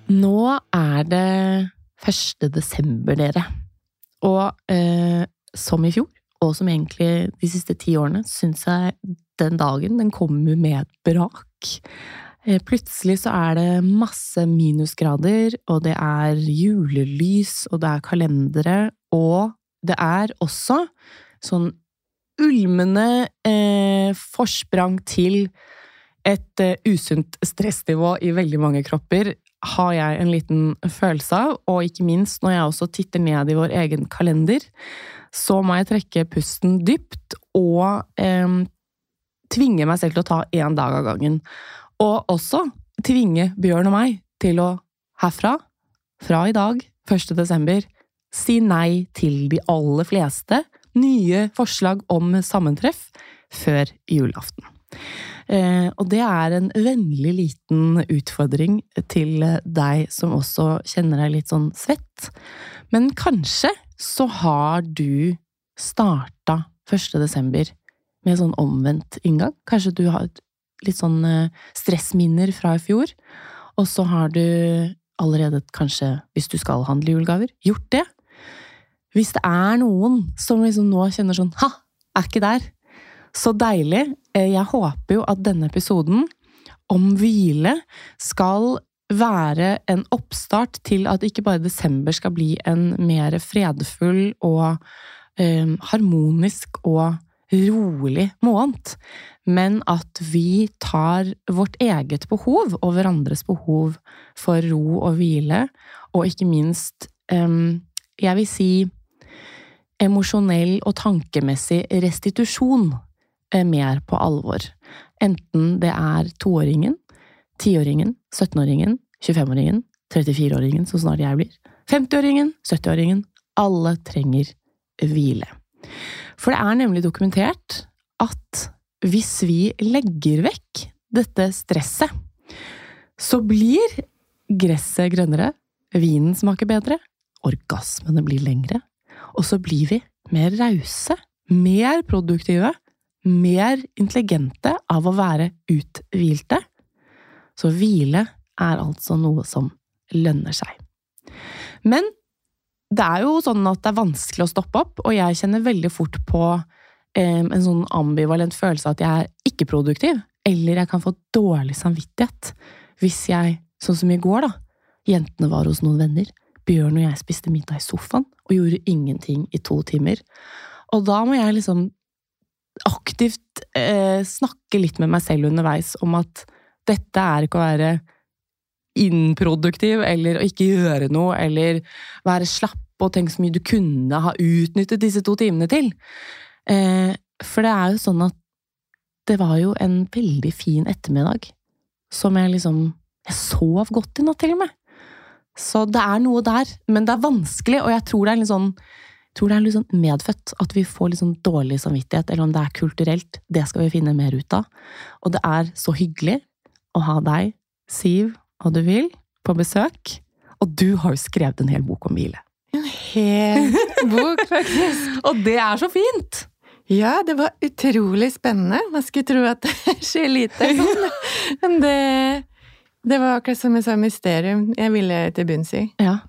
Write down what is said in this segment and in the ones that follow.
Nå det 1. desember, dere. Og som i fjor, og som egentlig de siste 10 årene, synes jeg den dagen, den kommer med et brak. Plutselig så det masse minusgrader, og det julelys, og det kalendere, og det også sånn ulmende forsprang til et usunt stressnivå i veldig mange kropper, har jeg en liten følelse av, og ikke minst når jeg også titter ned i vår egen kalender, så må jeg trekke pusten dypt og tvinge meg selv til å ta en dag av gangen. Og også tvinge Bjørn og meg til å herfra, fra i dag, 1. desember, si nei til de aller fleste nye forslag om sammentreff før julaften. Og det en vennlig liten utfordring til deg som også kjenner deg litt sånn svett. Men kanskje så har du startet 1. desember med sånn omvendt inngang. Kanskje du har litt sånn stressminner fra i fjor, og så har du allerede kanskje, hvis du skal handle julegaver, gjort det. Hvis det noen som liksom nå kjenner sånn, ha, ikke der. Så deilig. Jeg håper jo at denne episoden om hvile skal være en oppstart til at ikke bare desember skal bli en mer fredfull og harmonisk og rolig måned, men at vi tar vårt eget behov og hverandres behov for ro og hvile, og ikke minst, jeg vil si, emosjonell og tankemessig restitusjon mer på alvor. Enten det 2-åringen, 10-åringen, 17-åringen, 25-åringen, 34-åringen, så snart jeg blir, 50-åringen, 70-åringen, alle trenger hvile. For det nemlig dokumentert at hvis vi legger vekk dette stresset, så blir gresset grønnere, vinen smaker bedre, orgasmene blir lengre, og så blir vi mer rause, mer produktive, mer intelligente av å være uthvilte. Så hvile altså noe som lønner seg. Men det jo sånn at det vanskelig å stoppe opp, og jeg kjenner veldig fort på en sånn ambivalent følelse at jeg ikke produktiv, eller jeg kan få dårlig samvittighet hvis jeg, sånn som i går da, jentene var hos noen venner, Bjørn og jeg spiste middag i sofaen og gjorde ingenting i 2 timer. Og da må jeg liksom aktivt snakke litt med meg selv underveis om at dette ikke å være improduktiv, eller å ikke gjøre noe, eller være slapp og tenke så mye du kunne ha utnyttet disse 2 timene til. For det jo sånn at det var jo en veldig fin ettermiddag, som jeg sov godt i natt til og med. Så det noe der, men det vanskelig, og jeg tror det litt sånn medfødt at vi får litt sånn dårlig samvittighet, eller om det kulturelt, det skal vi finne mer ut av. Og det så hyggelig å ha deg, Siv, og du vil, på besøk. Og du har jo skrevet en hel bok om hvile. En hel bok, faktisk. Og det så fint! Ja, det var utrolig spennende. Man skulle tro at det skjer lite. Men det var akkurat som et mysterium. Jeg ville til bunns i. Ja.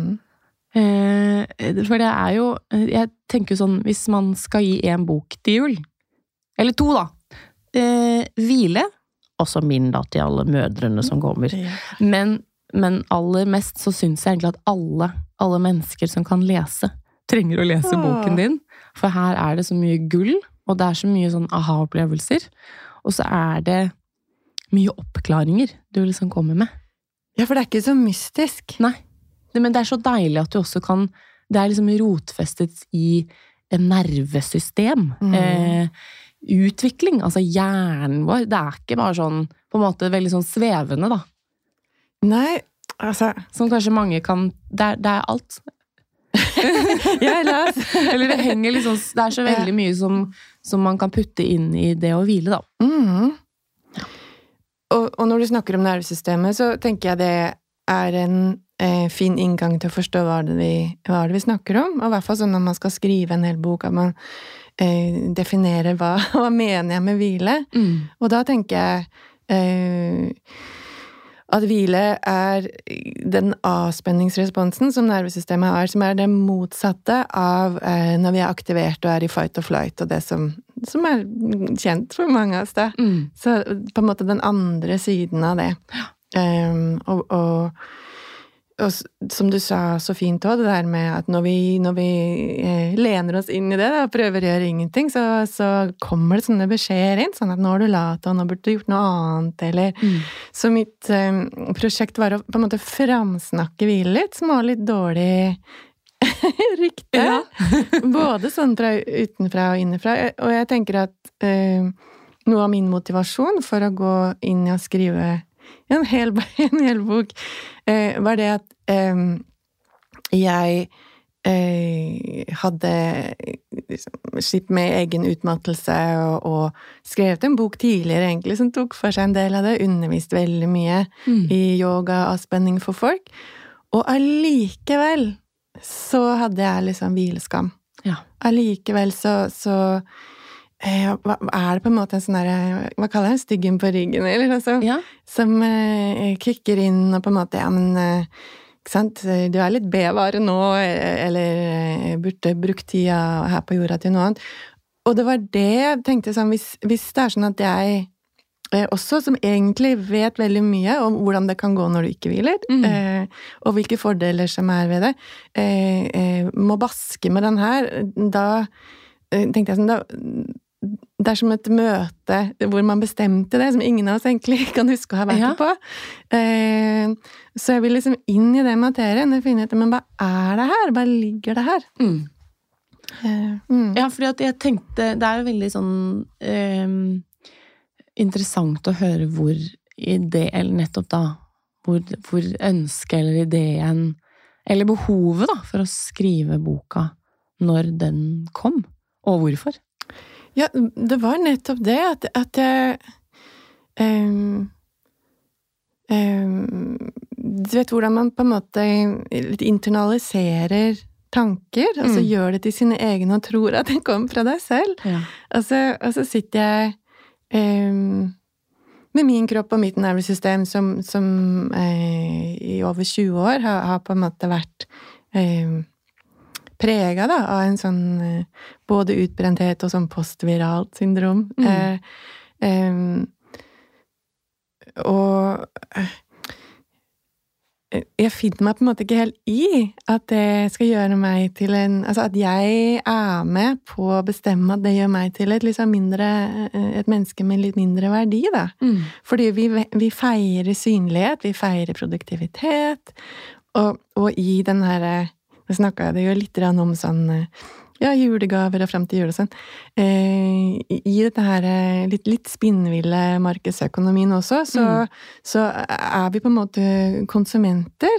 For det jo, jeg tenker jo sånn, hvis man skal gi en bok til jul, eller 2 da, hvile, også min da til alle mødrene som kommer, men aller mest så synes jeg egentlig at alle mennesker som kan lese, trenger å lese boken din, for her det så mye gull, og det så mye sånn aha-opplevelser, og så det mye oppklaringer du kommer med. Ja, for det ikke så mystisk. Nei. Men det så deilig at du også kan, det liksom rotfestet i en nervesystem, utvikling, altså hjernen vår, det ikke bare sånn, på en måte veldig sånn svevende da. Nei, altså. Som kanskje mange kan, det alt. Ja, eller det henger liksom, det så veldig mye som man kan putte inn i det å hvile da. Ja. Og når du snakker om nervesystemet, så tenker jeg det en fin inngang til å forstå hva det vi snakker om, og I hvert fall sånn når man skal skrive en hel bok, at man definerer hva mener jeg med hvile. Og da tenker jeg at hvile den avspenningsresponsen som nervesystemet har, som det motsatte av når vi aktivert og i fight or flight, og det som kjent for mange av oss da. Så på en måte den andre siden av det. Og som du sa så fint også, det der med at når vi lener oss inn i det da, og prøver å gjøre ingenting, så kommer det sånne beskjeder inn, sånn at nå har du lata, og nå burde du gjort noe annet, eller så mitt prosjekt var å på en måte framsnakke hvile litt, som var litt dårlig rykte, både sånn fra utenfra og innenfra, og jeg tenker at noe av min motivasjon for å gå inn i å skrive en hel bok var det at jeg hadde slitt med egen utmattelse og skrevet en bok tidligere egentlig som tok for seg en del av det, undervist veldig mye i yoga og avspenning for folk, og allikevel så hadde jeg liksom hvileskam. Allikevel så det på en måte en sånn der, hva kaller jeg, styggen på ryggen, eller noe sånt, som kikker inn og på en måte, ikke sant, du litt bevare nå, eller burde brukt tida her på jorda til noe annet. Og det var det jeg tenkte sånn, hvis det sånn at jeg også, som egentlig vet veldig mye om hvordan det kan gå når du ikke hviler, og hvilke fordeler som ved det, må baske med den her, da tenkte jeg sånn, det som et møte hvor man bestemte det, som ingen av oss egentlig kan huske å ha vært på. Så jeg vil liksom inn i det materien og finne ut, men hva det her? Hva ligger det her? Ja, fordi at jeg tenkte, det jo veldig sånn interessant å høre hvor eller nettopp da, hvor ønsket eller ideen, eller behovet da, for å skrive boka når den kom, og hvorfor? Ja, det var nettopp det at jeg du vet hvordan man på en måte litt internaliserer tanker, og så gjør det til sine egne og tror at det kommer fra deg selv. Og så sitter jeg med min kropp og mitt nervesystem som i over 20 år har på en måte vært preget da, av en sånn både utbrenthet og sånn postviralt syndrom. Og jeg finner meg på en måte ikke helt i at det skal gjøre meg til altså at jeg med på å bestemme at det gjør meg til et liksom et menneske med litt mindre verdi da. Fordi vi feirer synlighet, vi feirer produktivitet, og i den her jeg snakket det jo litt om sånn, julegaver og frem til jul og sånn. I dette her litt spinnville markedsøkonomien også, så vi på en måte konsumenter.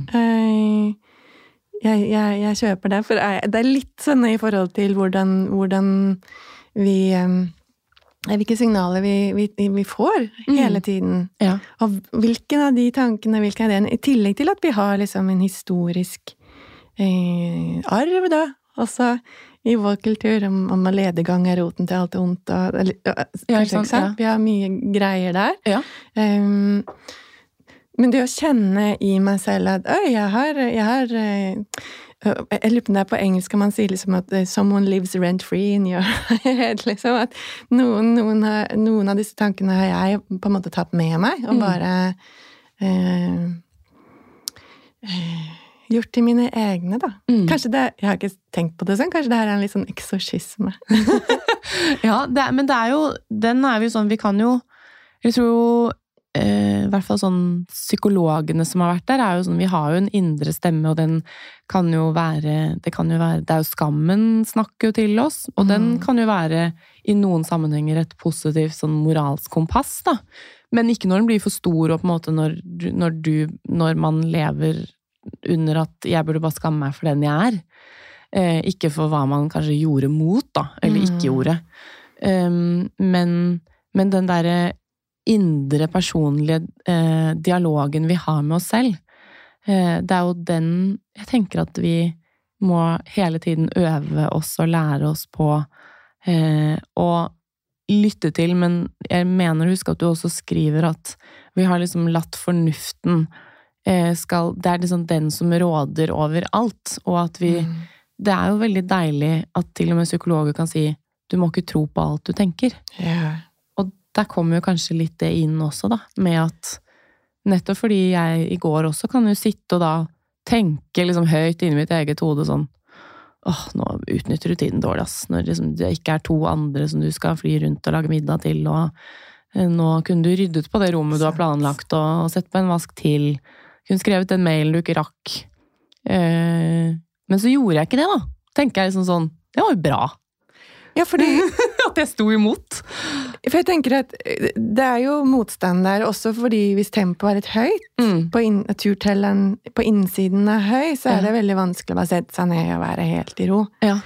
Jeg kjøper det, for det litt sånn i forhold til hvordan vi hvilke signaler vi får hele tiden. Og hvilken av de tankene, hvilken av det, i tillegg til at vi har liksom en historisk arv da, også i vår kultur, om ledegang roten til alt ondt, kanskje, ikke sant? Vi har mye greier der. Men det å kjenne i meg selv at, jeg lurer på det på engelsk kan man si liksom at someone lives rent free in your head, liksom, at noen av disse tankene har jeg på en måte tatt med meg, og bare gjort til mine egne, da. Kanskje jeg har ikke tenkt på det sånn, kanskje det her en litt sånn eksorsisme. Men det jo, den vi jo sånn, vi kan jo, jeg tror i hvert fall sånn psykologene som har vært der, jo sånn, vi har jo en indre stemme, og den kan jo være, det jo skammen snakker jo til oss, og den kan jo være i noen sammenhenger et positivt sånn moralsk kompass, da. Men ikke når den blir for stor, og på en måte når man lever under at jeg burde bare skamme meg for den jeg ikke for hva man kanskje gjorde mot da, eller ikke gjorde. Men den der indre personlige dialogen vi har med oss selv, det jo den, jeg tenker at vi må hele tiden øve oss og lære oss på å lytte til, men jeg mener husk at du også skriver at Vi har liksom latt fornuften det liksom den som råder over alt, og at det jo veldig deilig at til og med psykologer kan si, du må ikke tro på alt du tenker. Ja. Og der kommer jo kanskje litt det inn også da, med at nettopp fordi jeg i går også kan jo sitte og da tenke liksom høyt inni mitt eget hode sånn, nå utnytter du tiden dårlig, ass, når liksom det ikke 2 andre som du skal fly rundt og lage middag til, og nå kunne du ryddet på det rommet du har planlagt, og sett på en vask til, kunne skrevet den mailen du ikke rakk. Men så gjorde jeg ikke det da. Tenker jeg liksom sånn, det var jo bra. Ja, fordi at jeg sto imot. For jeg tenker at det jo motstand der, også fordi hvis tempoet litt høyt, turtelleren på innsiden høy, så det veldig vanskelig å bare sette seg ned og være helt i ro. Ja.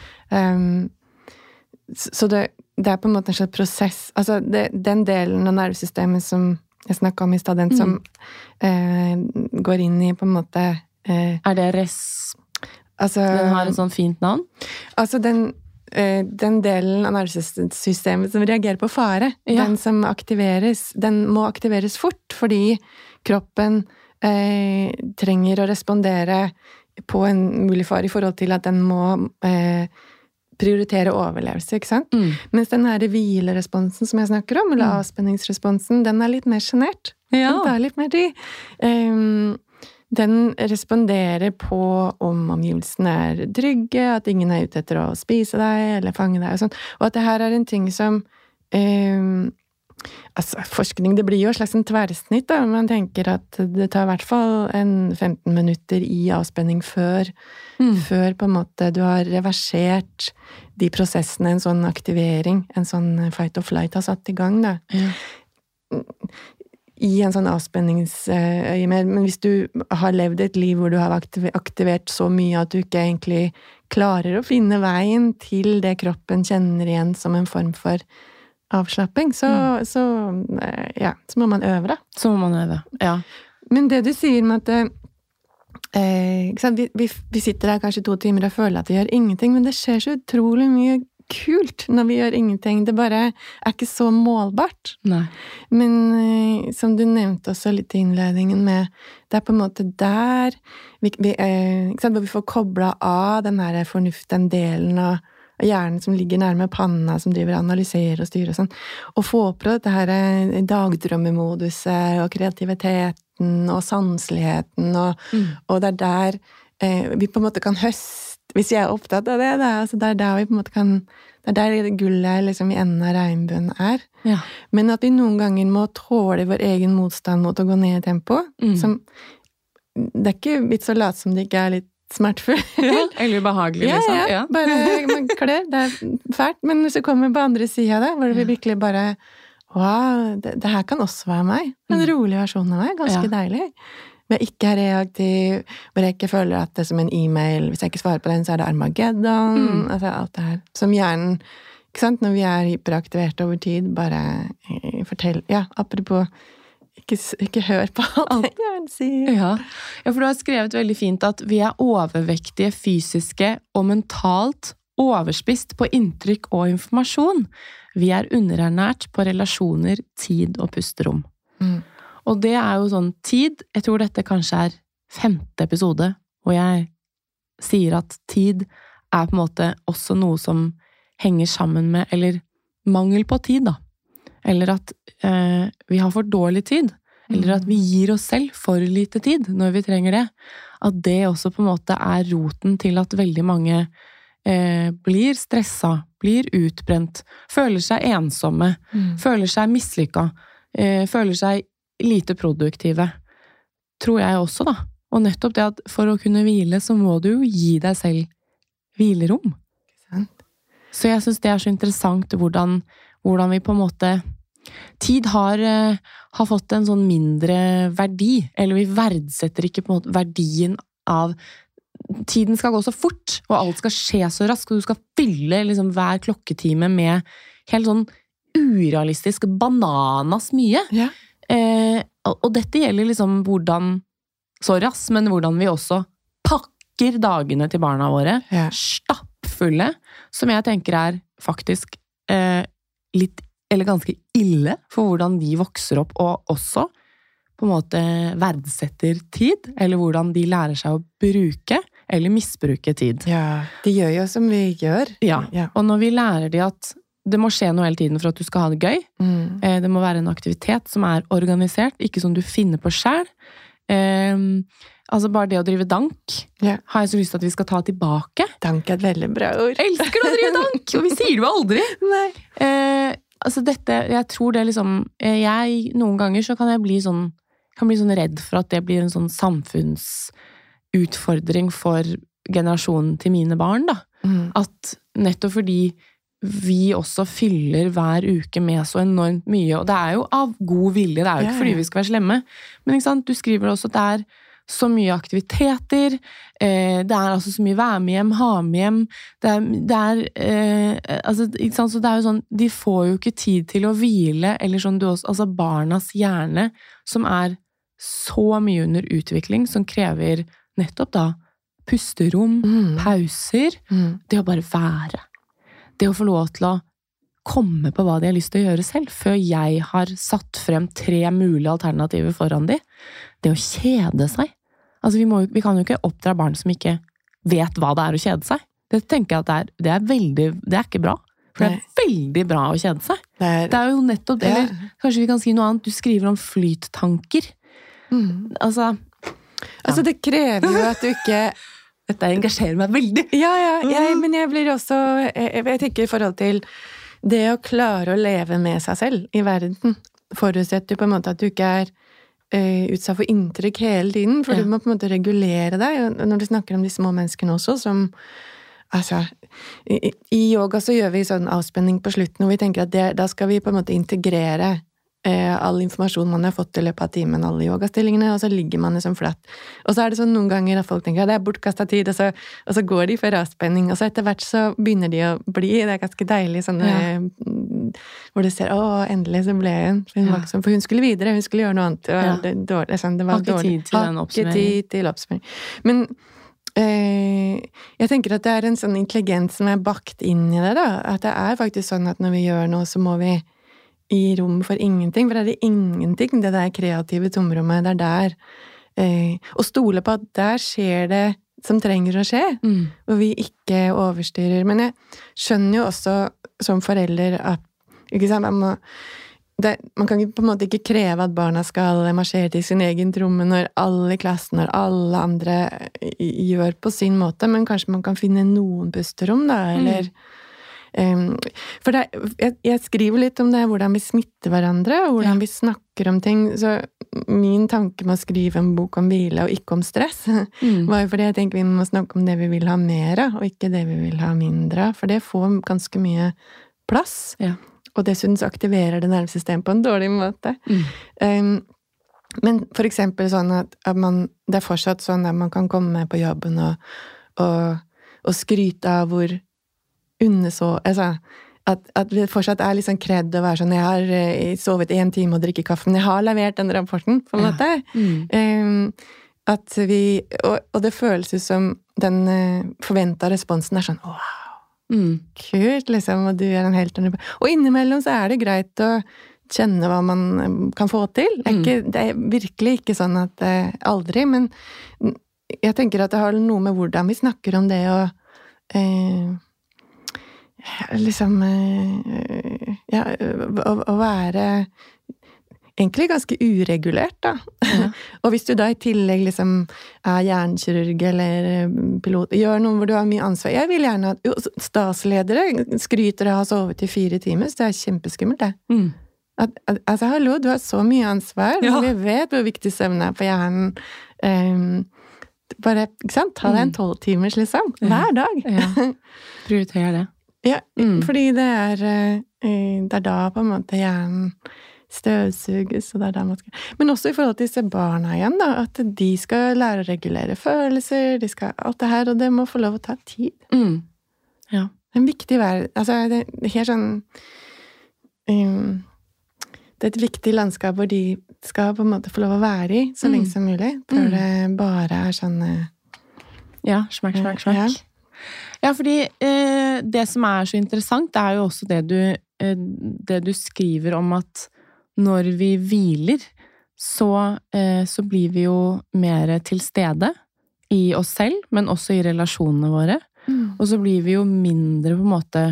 Så det på en måte en slags prosess. Altså, den delen av nervesystemet som jeg snakket om i stedet, den som går inn i på en måte det altså, den har et sånn fint navn? Altså den delen av nervesystemet som reagerer på fare, den som aktiveres, den må aktiveres fort, fordi kroppen trenger å respondere på en mulig fare i forhold til at den må prioritere overlevelse, ikke sant? Mens den her hvileresponsen som jeg snakker om, eller avspenningsresponsen, den litt mer genert. Ja. Den tar litt mer tid. Den responderer på om omgivelsene trygge, at ingen ute etter å spise deg, eller fange deg, og sånn. Og at det her en ting som altså, forskning, det blir jo et slags en tverrsnitt, da. Man tenker at det tar i hvert fall 15 minutter i avspenning før på en måte du har reversert de prosessene, en sånn aktivering, en sånn fight or flight har satt i gang, da. Ja. I en sånn avspenningsøyemed, men hvis du har levd et liv hvor du har aktivert så mye at du ikke egentlig klarer å finne veien til det kroppen kjenner igjen som en form for avslapping, så må man øve da. Så må man øve, ja. Men det du sier med at ikke sant? Vi sitter der kanskje 2 timer og føler at vi gjør ingenting, men det skjer så utrolig mye kult når vi gjør ingenting. Det bare ikke så målbart. Nei. Men som du nevnte også litt i innledningen med, det på en måte der ikke sant? Hvor vi får koblet av den her fornuften delen av hjernen som ligger nærme panna, som driver og analyserer og styrer og sånn, og få opp det her dagdrømmemoduset og kreativiteten og sanseligheten, og det der vi på en måte kan høste, hvis jeg opptatt av det, altså det der vi på en måte kan, det der gullet liksom i enden av regnbuen Ja. Men at vi noen ganger må tåle vår egen motstand mot å gå ned i tempo, som det ikke vits å late som det ikke litt smertefull. Ja, eller ubehagelig, liksom. Ja. Bare man klør, det fælt, men så kommer på andre siden av det, hvor vi virkelig bare, wow, det her kan også være meg. En rolig versjon av meg, ganske deilig. Hvor jeg ikke reaktiv, hvor jeg ikke føler at det som en e-mail, hvis jeg ikke svarer på den, så det Armageddon, altså alt det her. Som hjernen, ikke sant, når vi hyperaktivert over tid, bare fortell, apropos ikke hør på alt jeg gjerne sier. Ja, for du har skrevet veldig fint at vi overvektige, fysiske og mentalt overspist på inntrykk og informasjon. Vi underernært på relasjoner, tid og pusterom. Og det jo sånn tid, jeg tror dette kanskje 5. episode, hvor jeg sier at tid på en måte også noe som henger sammen med, eller mangel på tid da. Eller at vi har for dårlig tid, eller at vi gir oss selv for lite tid når vi trenger det. At det også på en måte roten til at veldig mange blir stresset, blir utbrent, føler seg ensomme, føler seg mislykket, føler seg lite produktive. Tror jeg også da. Og nettopp det at for å kunne hvile, så må du jo gi deg selv hvilerom. Så jeg synes det så interessant hvordan vi på en måte tid har fått en sånn mindre verdi, eller vi verdsetter ikke på en måte verdien av tiden skal gå så fort, og alt skal skje så raskt, og du skal fylle liksom hver klokketime med helt sånn urealistisk bananas mye. Ja. Og dette gjelder liksom hvordan, sorry ass, men hvordan vi også pakker dagene til barna våre, stappfulle, som jeg tenker faktisk litt eller ganske ille for hvordan de vokser opp, og også på en måte verdsetter tid, eller hvordan de lærer seg å bruke eller misbruke tid. Ja, de gjør jo som vi gjør. Ja, og når vi lærer de at det må skje noe hele tiden for at du skal ha det gøy, det må være en aktivitet som er organisert, ikke som du finner på selv. Altså bare det å drive dank, har jeg så lyst til at vi skal ta tilbake. Dank er et veldig bra ord. Jeg elsker å drive dank, og vi sier det jo aldri. Nei. Altså dette, jeg tror det liksom, noen ganger så kan jeg bli sånn redd for at det blir en sånn samfunnsutfordring for generasjonen til mine barn, da. At nettopp fordi vi også fyller hver uke med så enormt mye, og det er jo av god vilje, det er jo ikke fordi vi skal være slemme, men ikke sant, du skriver også at det er så mye aktiviteter, det er altså så mye være med hjem, ha med hjem, altså, ikke sant, så det er jo sånn, de får jo ikke tid til å hvile, eller sånn altså barnas hjerne, som er så mye under utvikling, som krever nettopp da, pusterom, pauser, det å bare være. Det å få lov til å komme på hva de har lyst til å gjøre selv, før jeg har satt frem 3 mulige alternativer foran de. Det å kjede seg. Altså vi kan jo ikke oppdra barn som ikke vet hva det er å kjede seg. Det tenker jeg at det er ikke bra. For det er veldig bra å kjede seg. Det er jo nettopp, eller kanskje vi kan si noe annet, du skriver om flyttanker. Altså det krever jo at du ikke... Dette engasjerer meg veldig. Men jeg blir også, jeg tenker i forhold til det å klare å leve med seg selv i verden, forutsetter på en måte at du ikke er utsatt for inntrykk hele tiden, for du må på en måte regulere deg, og når du snakker om de små menneskene også, som, altså, i yoga så gjør vi sånn avspenning på slutten, og vi tenker at da skal vi på en måte integrere all informasjon man har fått i løpet av timen, alle yogastillingene, og så ligger man liksom flatt. Og så er det sånn noen ganger at folk tenker at det er bortkastet tid, og så går de for avspenning, og så etter hvert så begynner de å bli, det er ganske deilig, sånne, hvor du ser, endelig så ble hun, for hun skulle videre, hun skulle gjøre noe annet, og det var dårlig. Har ikke tid til oppsmering. Men jeg tenker at det er en sånn intelligens som er bakt inn i det, da, at det er faktisk sånn at når vi gjør noe, så må vi i rom for ingenting, for det ingenting, det der kreative tomrommet, det der, og stole på at der skjer det som trenger å skje, og vi ikke overstyrer. Men jeg skjønner jo også som forelder at, ikke sant, man kan på en måte ikke kreve at barna skal marsjere til sin egen tromme når alle i klassen, når alle andre gjør på sin måte, men kanskje man kan finne noen pusterom da, eller for jeg skriver litt om det, hvordan vi smitter hverandre, og hvordan vi snakker om ting, så min tanke med å skrive en bok om hvile og ikke om stress, var jo fordi jeg tenker vi må snakke om det vi vil ha mer av, og ikke det vi vil ha mindre av, for det får ganske mye plass, og dessuten så aktiverer det nervesystemet på en dårlig måte. Men for eksempel sånn at det er fortsatt sånn at man kan komme på jobben og skryte av hvor altså, at det fortsatt er litt sånn kredd å være sånn, jeg har sovet 1 time og drikker kaffe, men jeg har levert den rapporten, på en måte. At vi, og det føles ut som den forventet responsen er sånn, wow, kult, liksom, og du er en helt annet. Og innimellom så er det greit å kjenne hva man kan få til. Det er virkelig ikke sånn at aldri, men jeg tenker at det har noe med hvordan vi snakker om det, og liksom å være egentlig ganske uregulert da og hvis du da i tillegg liksom er hjernekirurg eller pilot, gjør noe hvor du har mye ansvar, jeg vil gjerne at statsledere skryter av å ha sovet i 4 timer, så det er kjempeskummelt det altså hallo, du har så mye ansvar, vi vet hvor viktig søvn er for hjernen bare, ikke sant, ta deg en 12 timers liksom, hver dag prioriter det. Fordi det er da på en måte hjernen støvsuges, og det er da man skal... Men også i forhold til disse barna igjen da, at de skal lære å regulere følelser, de skal alt det her, og det må få lov å ta tid. Det er en viktig altså det er helt sånn det er et viktig landskap hvor de skal på en måte få lov å være i så lenge som mulig, for det bare er sånn smakk. Ja, fordi det som er så interessant, det er jo også det du skriver om at når vi hviler, så blir vi jo mer til stede i oss selv, men også i relasjonene våre. Og så blir vi jo mindre på en måte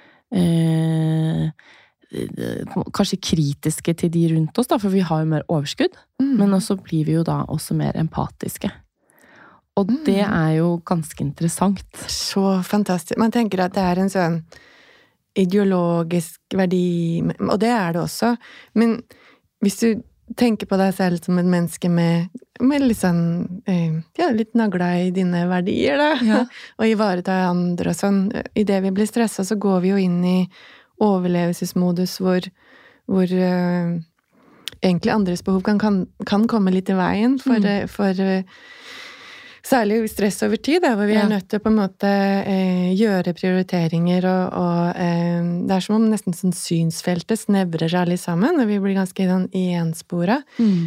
kanskje kritiske til de rundt oss, da, for vi har jo mer overskudd. Men også blir vi jo da også mer empatiske. Og det jo ganske interessant. Så fantastisk. Man tenker at det en sånn ideologisk verdi, og det det også. Men hvis du tenker på deg selv som et menneske med litt sånn, litt nagla i dine verdier, da, ja. Og ivareta andre og sånn, i det vi blir stresset, så går vi jo inn i overlevelsesmodus hvor egentlig andres behov kan komme litt i veien for særlig stress over tid, da, hvor vi nødt til på en måte gjøre prioriteringer, og det som om nesten sånn synsfeltet snevrer seg litt sammen, og vi blir ganske ensporet.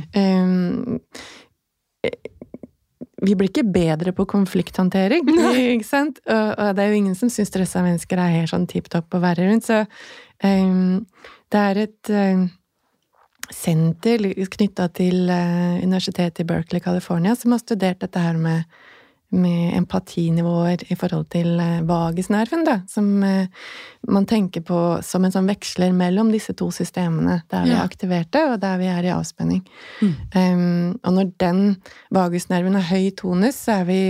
Vi blir ikke bedre på konflikthåndtering, ikke sant? Og det jo ingen som synes stressa mennesker helt sånn tipptopp å være rundt, så det et senter knyttet til Universitetet i Berkeley, California, som har studert dette her med empatinivåer i forhold til vagusnerven, da, som man tenker på som en sånn veksler mellom disse to systemene, der vi aktiverte, og der vi i avspenning. Og når den vagusnerven høy tonus, så vi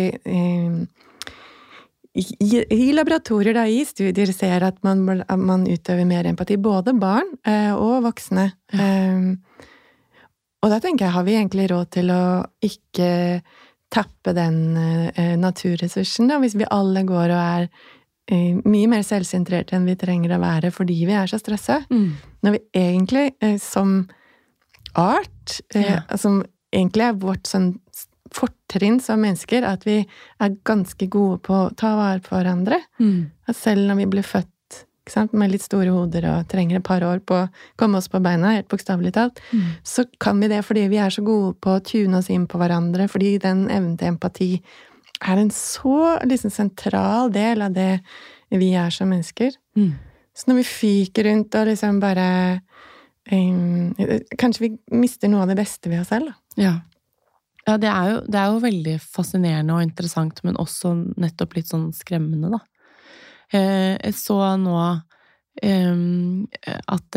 i laboratorier da, i studier ser at man utøver mer empati, både barn og voksne. Og da tenker jeg, har vi egentlig råd til å ikke tappe den naturressursen da, hvis vi alle går og mye mer selvsentrerte enn vi trenger å være, fordi vi så stresset. Når vi egentlig som art, som egentlig vårt sånn fortrinn som mennesker, at vi ganske gode på å ta vare på hverandre. At selv når vi blir født, ikke sant, med litt store hoder og trenger et par år på å komme oss på beina, helt bokstavelig talt, så kan vi det fordi vi så gode på å tune oss inn på hverandre, fordi den evnen til empati en så liksom sentral del av det vi som mennesker. Så når vi fyker rundt og liksom bare kanskje vi mister noe av det beste ved oss selv. Ja, det jo veldig fascinerende og interessant, men også nettopp litt sånn skremmende, da. Jeg så nå at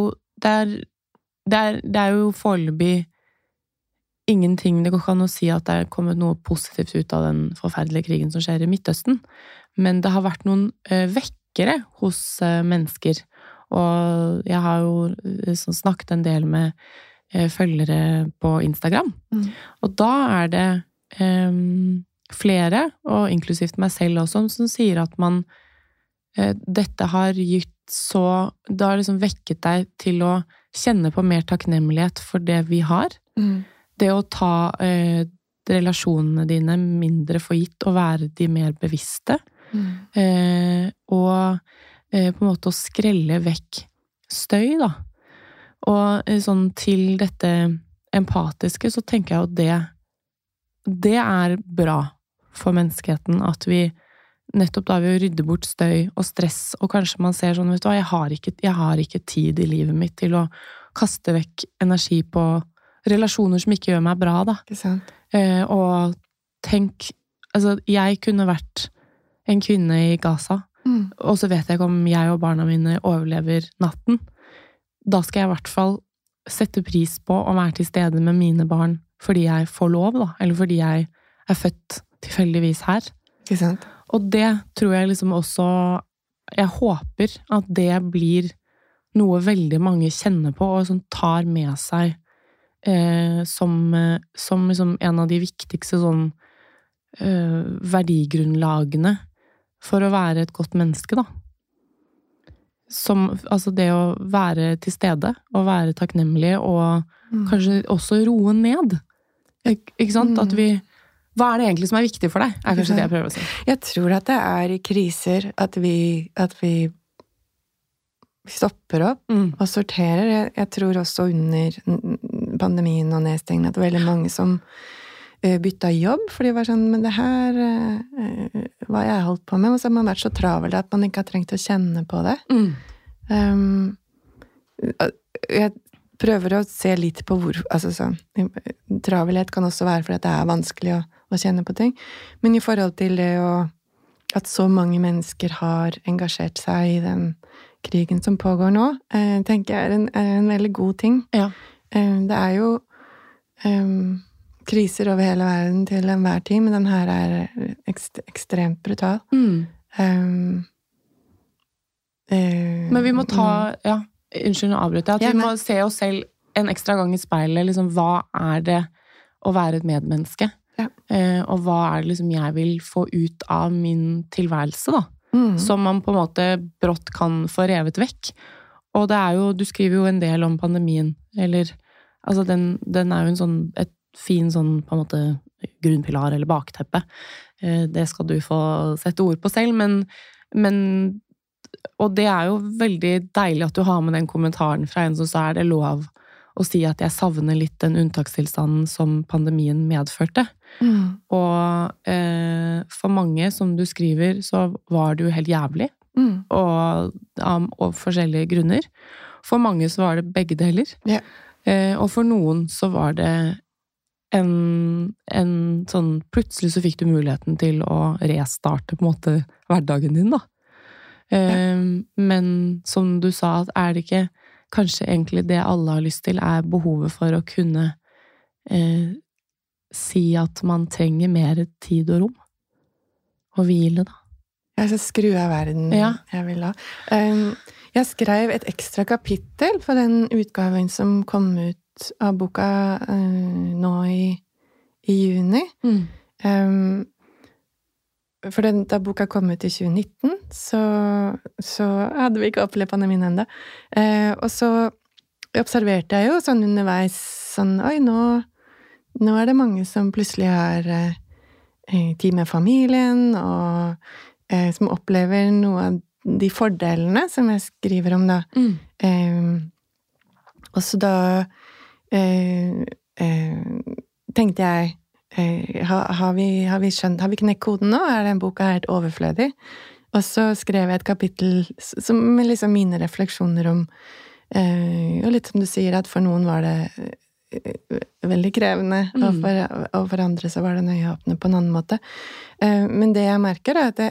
det jo foreløpig ingenting, det går ikke an å si at det kommet noe positivt ut av den forferdelige krigen som skjer i Midtøsten, men det har vært noen vekkere hos mennesker, og jeg har jo snakket en del med følgere på Instagram. Og da det flere, og inklusivt meg selv også, som sier at dette har gitt så, det har liksom vekket deg til å kjenne på mer takknemlighet for det vi har. Det å ta relasjonene dine mindre for gitt, og være de mer bevisste. Og på en måte å skrelle vekk støy, da. Og sånn til dette empatiske, så tenker jeg at det bra for menneskeheten, at vi nettopp da vil rydde bort støy og stress, og kanskje man ser sånn, vet du hva, jeg har ikke tid i livet mitt til å kaste vekk energi på relasjoner som ikke gjør meg bra, da. Ikke sant? Og tenk, altså, jeg kunne vært en kvinne i Gaza, og så vet jeg ikke om jeg og barna mine overlever natten. Da skal jeg i hvert fall sette pris på å være til stede med mine barn fordi jeg får lov, da, eller fordi jeg født tilfeldigvis her. Ikke sant? Og det tror jeg liksom også, jeg håper at det blir noe veldig mange kjenner på, og som tar med seg som liksom en av de viktigste sånn verdigrunnlagene for å være et godt menneske, da. Altså det å være til stede, og være takknemlig, og kanskje også roe ned. Ikke sant? At hva det egentlig som viktig for deg? Kanskje det jeg prøver å si. Jeg tror at det i kriser at vi stopper opp og sorterer. Jeg tror også under pandemien og nedstengningen at veldig mange som bytta jobb, for de var sånn, men det her hva jeg holdt på med, og så har man vært så travel at man ikke har trengt å kjenne på det. Jeg prøver å se litt på altså sånn, travelhet kan også være fordi at det vanskelig å kjenne på ting, men i forhold til det at så mange mennesker har engasjert seg i den krigen som pågår nå, tenker jeg en veldig god ting. Ja. Det jo kriser over hele verden til enhver tid, men den her ekstremt brutal. Men vi må unnskyld å avbryte, at vi må se oss selv en ekstra gang i speilet, liksom, hva det å være et medmenneske? Ja. Og hva det liksom jeg vil få ut av min tilværelse, da? Som man på en måte brått kan få revet vekk. Og det jo, du skriver jo en del om pandemien, eller, altså den jo en sånn, et fin sånn, på en måte, grunnpilar eller bakteppe. Det skal du få sette ord på selv, men og det jo veldig deilig at du har med den kommentaren fra en som sa det lov å si at jeg savner litt den unntakstilstanden som pandemien medførte. Og for mange, som du skriver, så var det jo helt jævlig, og av forskjellige grunner. For mange så var det begge deler. Ja. Og for noen så var det en sånn, plutselig så fikk du muligheten til å restarte på en måte hverdagen din, da. Men som du sa, at det ikke kanskje egentlig det alle har lyst til, behovet for å kunne si at man trenger mer tid og rom og hvile, da. Så skru av verden jeg vil ha. Jeg skrev et ekstra kapittel på den utgaven som kom ut av boka nå i juni. For da boka kom ut i 2019, så hadde vi ikke opplevd pandemien enda. Og så observerte jeg jo sånn underveis, sånn, oi, nå det mange som plutselig har tid med familien, og som opplever noe av de fordelene som jeg skriver om da. Og så da tenkte jeg, har vi knekt koden nå? Den boka helt overflødig? Og så skrev jeg et kapittel med liksom mine refleksjoner om, og litt som du sier, at for noen var det veldig krevende, og for andre så var det nøyeåpne på en annen måte. Men det jeg merker at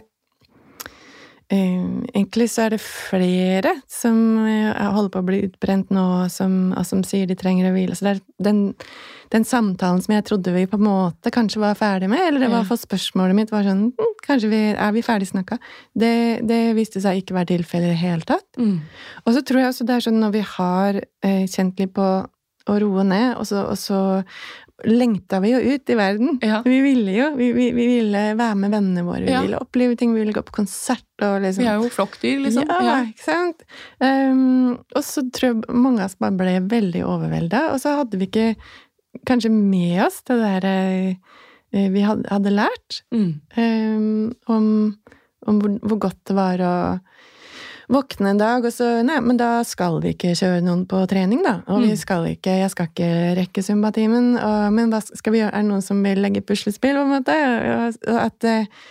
egentlig så det flere som holder på å bli utbrent nå, og som sier de trenger å hvile. Så det den samtalen som jeg trodde vi på en måte kanskje var ferdig med, eller det var for spørsmålet mitt var sånn, kanskje vi ferdig snakket. Det viste seg ikke være tilfellet i det hele tatt. Og så tror jeg også det sånn når vi har kjent litt på å roe ned, og så lengta vi jo ut i verden. Ja. Vi ville være med vennene våre, vi ville oppleve ting, vi ville gå på konsert og liksom. Vi jo flokkdyr, liksom. Ja, ikke sant? Og så tror jeg mange av oss bare ble veldig overveldet, og så hadde vi ikke kanskje med oss det der vi hadde lært om hvor godt det var å våkne en dag, og så, nei, men da skal vi ikke kjøre noen på trening da, og jeg skal ikke rekke Zumba-timen, men hva skal vi gjøre? Det noen som vil legge puslespill, på en måte? Og at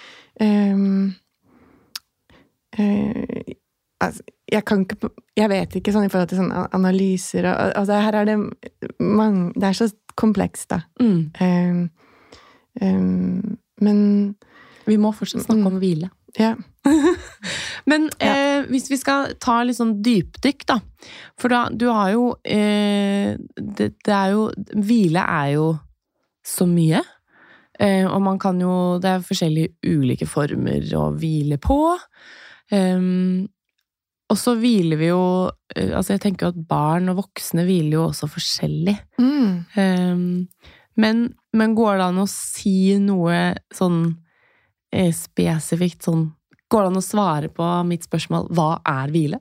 altså, jeg vet ikke sånn i forhold til sånne analyser, og altså, her det mange, det så komplekst da. Men vi må fortsatt snakke om hvile. Ja. Men hvis vi skal ta litt sånn dypdykk da, for da, du har jo det jo, hvile jo så mye, og man kan jo, det forskjellige ulike former å hvile på, og så hviler vi jo, altså jeg tenker at barn og voksne hviler jo også forskjellig, men går det an å si noe sånn spesifikt sånn, går det an å svare på mitt spørsmål, hva hvile?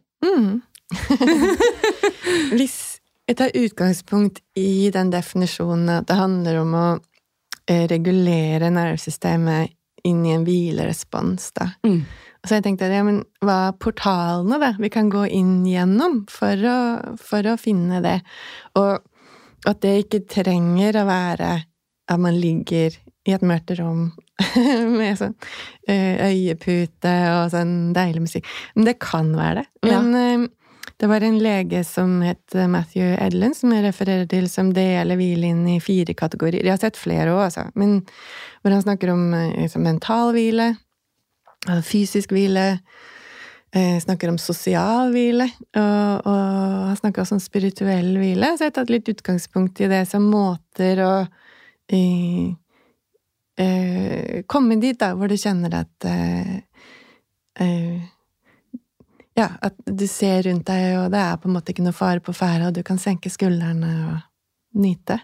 Hvis jeg tar utgangspunkt i den definisjonen at det handler om å regulere nervesystemet inn i en hvilerespons da. Så jeg tenkte, men hva portalene da vi kan gå inn gjennom for å finne det? Og at det ikke trenger å være at man ligger i et mørkt rom med sånn øyepute og sånn deilig musikk. Men det kan være det. Men Det var en lege som het Matthew Edlund, som jeg refererer til, som deler hvile inn i 4 kategorier. Jeg har sett flere også, altså. Men hvor han snakker om mental hvile, fysisk hvile, snakker om sosial hvile, og han snakker også om spirituell hvile. Så jeg har tatt litt utgangspunkt i det som måter å komme dit da, hvor du kjenner at ja, at du ser rundt deg, og det på en måte ikke noe fare på ferde, og du kan senke skuldrene og nyte.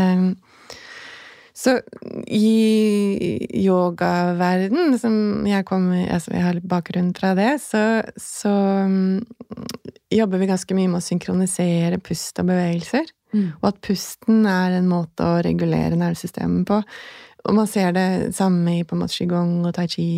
Så i yogaverden, som jeg har litt bakgrunn fra det, så jobber vi ganske mye med å synkronisere pust og bevegelser, og at pusten en måte å regulere nervesystemet på. Og man ser det samme i på en måte qigong og tai chi,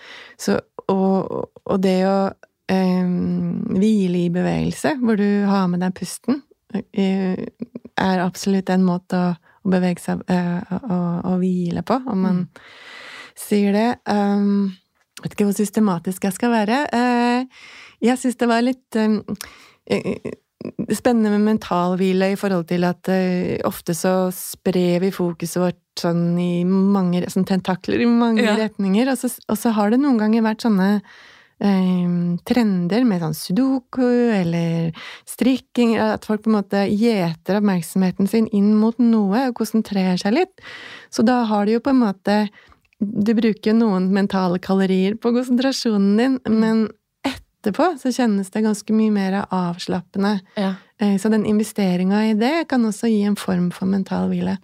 og det å hvile i bevegelse, hvor du har med deg pusten, absolutt en måte å bevege seg og hvile på, om man sier det. Jeg vet ikke hvor systematisk jeg skal være. Jeg synes det var litt spennende med mental hvile i forhold til at ofte så sprer vi fokuset vårt sånn i mange sånn tentakler i mange retninger, og så har det noen ganger vært sånne trender med sånn sudoku eller strikking, at folk på en måte gjeter oppmerksomheten sin inn mot noe og konsentrerer seg litt. Så da har du jo på en måte, du bruker noen mentale kalorier på konsentrasjonen din, men etterpå så kjennes det ganske mye mer avslappende. Ja. Så den investeringen i det kan også gi en form for mental hvile.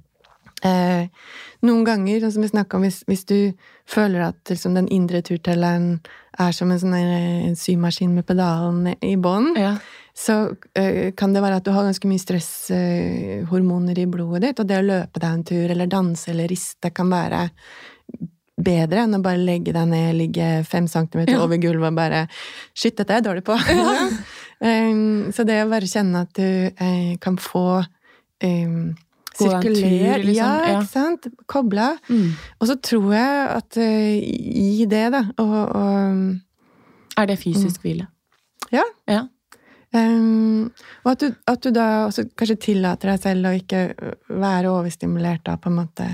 Noen ganger, som vi snakket om, hvis du føler at liksom, den indre turtelleren som en sånn symaskin med pedalen i bånd, så kan det være at du har ganske mye stresshormoner i blodet ditt, og det å løpe deg en tur, eller danse, eller riste, kan være bedre enn å bare legge deg ned, ligge 5 centimeter over gulvet og bare, shit, dette er jeg dårlig på. Så det å bare kjenne at du kan få sirkulere, liksom. Ikke sant? Kobla. Og så tror jeg at i det da, det fysisk hvile? Ja. Og at du da også kanskje tillater deg selv å ikke være overstimulert da, på en måte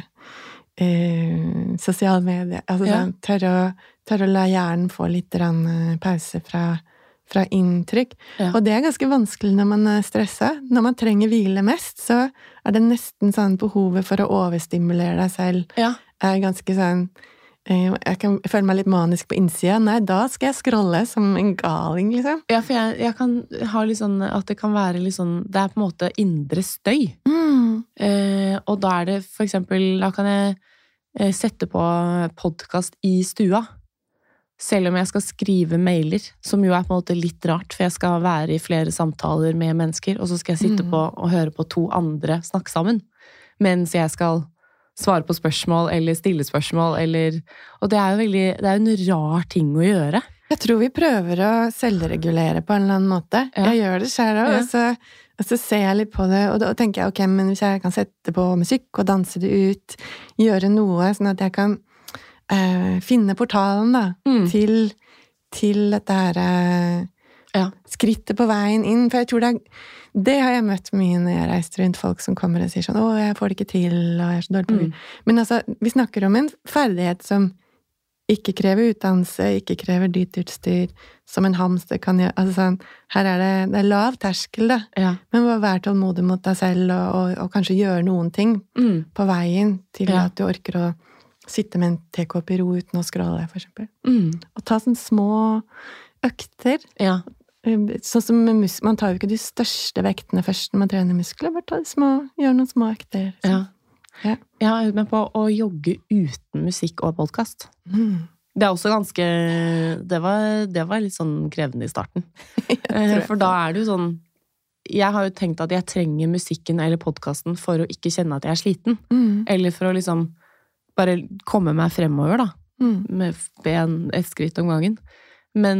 sosiale medier. Altså tørre å la hjernen få litt pause fra inntrykk. Og det ganske vanskelig når man stresset. Når man trenger hvile mest, så det nesten sånn behovet for å overstimulere deg selv. Ganske sånn jeg føler meg litt manisk på innsida. Nei, da skal jeg scrolle som en galing, liksom. Ja, for jeg kan ha litt sånn at det kan være litt sånn, det på en måte indre støy. Og da det for eksempel, da kan jeg sette på podcast i stua. Selv om jeg skal skrive mailer, som jo på en måte litt rart, for jeg skal være i flere samtaler med mennesker, og så skal jeg sitte på og høre på 2 andre snakke sammen, mens jeg skal svare på spørsmål, eller stille spørsmål, og det jo veldig, det jo en rar ting å gjøre. Jeg tror vi prøver å selvregulere på en eller annen måte. Jeg gjør det selv også, og så ser jeg litt på det, og da tenker jeg, ok, men hvis jeg kan sette på musikk og danse det ut, gjøre noe, sånn at jeg kan finne portalen da, til dette her skrittet på veien inn, for jeg tror det har jeg møtt mye når jeg reiser rundt folk som kommer og sier sånn, jeg får det ikke til, og jeg så dårlig på det. Men altså, vi snakker om en ferdighet som ikke krever utdannelse, ikke krever dyrt utstyr, som en hamster kan gjøre, altså sånn, her det lav terskel da, men bare være tålmodig mot deg selv, og kanskje gjøre noen ting på veien til at du orker å sitte med en tekopp i ro uten å scrolle, for eksempel. Og ta sånne små økter. Sånn som med man tar jo ikke de største vektene først når man trener muskler, bare gjør noen små økter. Jeg er med på å jogge uten musikk og podcast. Det også ganske, det var litt sånn krevende i starten. For da det jo sånn, jeg har jo tenkt at jeg trenger musikken eller podcasten for å ikke kjenne at jeg sliten. Eller for å liksom bare komme meg fremover, da. Med et skritt om gangen. Men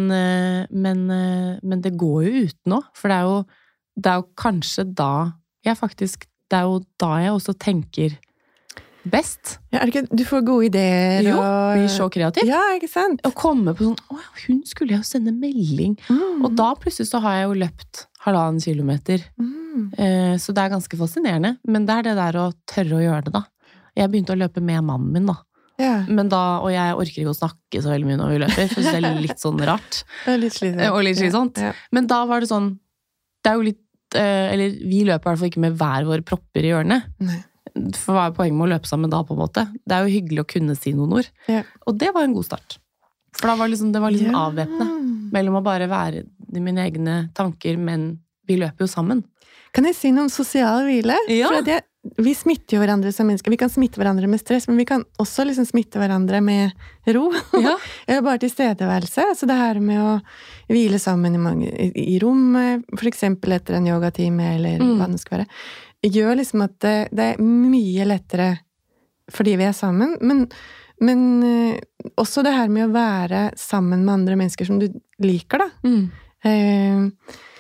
det går jo uten nå, for det jo kanskje da det jo da jeg også tenker best. Ja, er det ikke, du får gode ideer. Jo, og blir så kreativ. Ja, ikke sant? Å komme på sånn, hun skulle jeg jo sende melding. Og da plutselig så har jeg jo løpt 1,5 kilometer. Så det er ganske fascinerende. Men det er det der å tørre å gjøre det da. Jeg begynte å løpe med mannen min da. Ja. Men da, og jeg orker ikke å snakke så veldig mye når vi løper, for det er litt sånn rart. Det er litt slitsomt. Og litt slitsomt. Ja. Men da var det sånn, det er jo litt, eller vi løper i hvert fall ikke med hver våre propper i hjørnet. Nei. For hva er poenget med å løpe sammen da på en måte? Det er jo hyggelig å kunne si noen ord. Ja. Og det var en god start. For da var det var liksom Ja. avvæpnende. Mellom å bare være i mine egne tanker, men vi løper jo sammen. Kan jeg si noe om sosial hvile? Ja. For at vi smitter jo hverandre som mennesker. Vi kan smitte hverandre med stress, men vi kan også liksom smitte hverandre med ro. Ja. Eller bare tilstedeværelse. Så det her med å hvile sammen i rommet, for eksempel etter en yogatime, eller hva det skal være, gjør liksom at det er mye lettere fordi vi er sammen, men også det her med å være sammen med andre mennesker som du liker, da.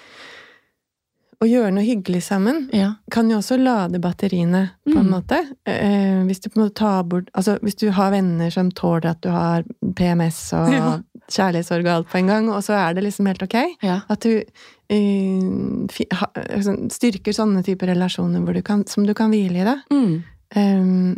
Å gjøre noe hyggelig sammen kan jo også lade batteriene på en måte. Hvis du på en måte tar bort, altså hvis du har venner som tåler at du har PMS og kjærlighetssorg og alt på en gang, og så er det liksom helt ok, at du styrker sånne typer relasjoner hvor som du kan hvile i det.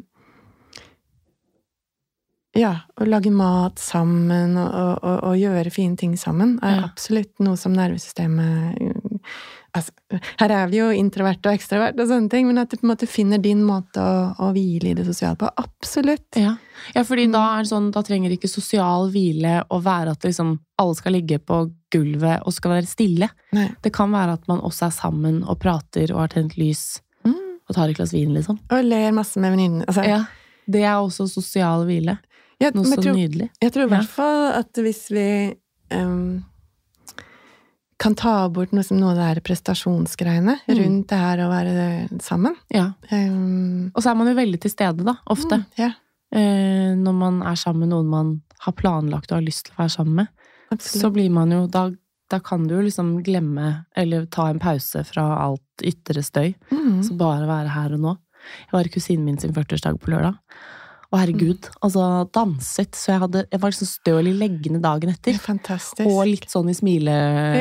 Ja, å lage mat sammen og gjøre fine ting sammen er absolutt noe som nervesystemet altså, her er vi jo introvert og ekstrovert og sånne ting, men at du på en måte finner din måte å hvile i det sosiale på, absolutt. Ja, fordi da er det sånn, da trenger ikke sosial hvile å være at liksom alle skal ligge på gulvet og skal være stille. Nei. Det kan være at man også er sammen og prater og har tent lys og tar et glass vin, liksom. Og ler masse med venninnen. Altså. Ja, det er også sosial hvile. Noe så nydelig. Jeg tror i hvert fall at hvis vi kan ta bort noe av det her prestasjonsgreiene rundt det her å være sammen. Ja. Og så er man jo veldig til stede da, ofte. Når man er sammen med noen man har planlagt og har lyst til å være sammen med. Absolutt. Så blir man jo, da kan du jo liksom glemme, eller ta en pause fra alt ytre støy. Så bare være her og nå. Jeg var i kusinen min sin 40-årsdag på lørdag. Og herregud, altså danset, så jeg var liksom støl i leggene dagen etter. Fantastisk. Og litt sånn i smile,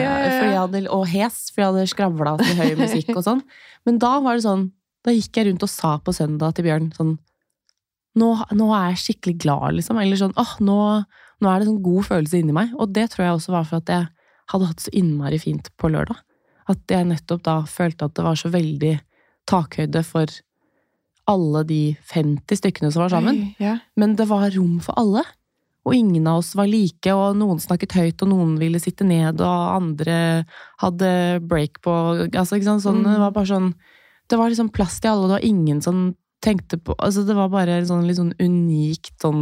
og hes, for jeg hadde skravlet til høy musikk og sånn. Men da var det sånn, da gikk jeg rundt og sa på søndag til Bjørn sånn, nå er jeg skikkelig glad, liksom. Eller sånn, nå er det sånn god følelse inni meg. Og det tror jeg også var for at jeg hadde hatt så innmari fint på lørdag. At jeg nettopp da følte at det var så veldig takhøyde for alle de 50 stykkene som var sammen. Men det var rom for alle. Og ingen av oss var like, og noen snakket høyt, og noen ville sitte ned, og andre hadde break på, altså ikke sant, sånn, det var bare sånn, det var liksom plass til alle, og det var ingen som tenkte på, altså det var bare sånn litt sånn unikt sånn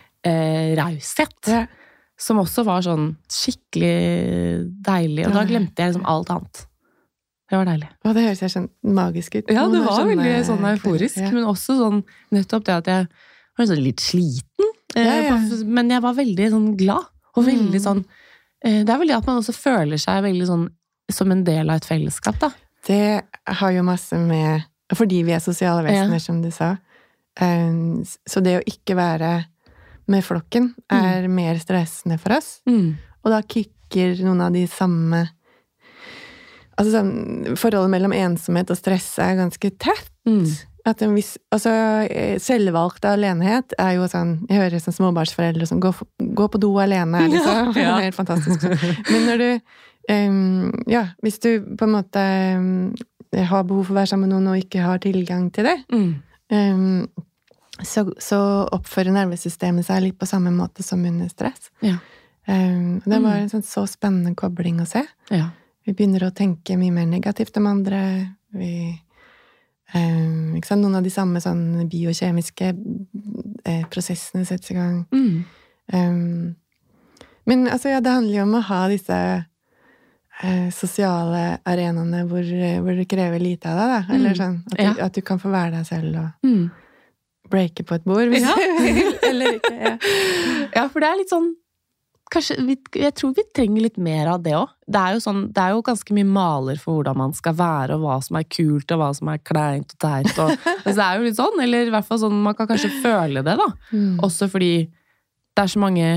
raushet, som også var sånn skikkelig deilig, og da glemte jeg liksom alt annet. Det var deilig. Og det høres jeg sånn magisk ut. Ja, det var veldig sånn euforisk, men også sånn, nettopp det at jeg var sånn litt sliten, men jeg var veldig sånn glad, og veldig sånn, det er vel det at man også føler seg veldig sånn, som en del av et fellesskap, da. Det har jo masse med, fordi vi er sosiale vesener, som du sa, så det å ikke være med flokken er mer stressende for oss, og da kicker noen av de samme. Altså sånn, forholdet mellom ensomhet og stress er ganske tett. At altså, selvvalgt alenhet er jo sånn, jeg hører sånn småbarnsforeldre som gå på do alene, liksom. Det er helt fantastisk. Men når du, hvis du på en måte har behov for å være sammen med noen og ikke har tilgang til det, så oppfører nervesystemet seg litt på samme måte som under stress. Det var en sånn så spennende kobling å se. Vi begynner å tenke mye mer negativt om andre. Ikke sant? Noen av de samme sånn biokjemiske prosessene settes i gang. Men altså, det handler jo om å ha disse sosiale arenaene hvor det krever lite av deg, da. Eller sånn, at du kan få være deg selv og breake på et bord, hvis du vil, eller ikke. Ja, for det er litt sånn jeg tror vi trenger litt mer av det også. Det er jo ganske mye maler for hvordan man skal være, og hva som er kult, og hva som er kleint og teit. Altså det er jo litt sånn, eller i hvert fall sånn, man kan kanskje føle det da. Også fordi det er så mange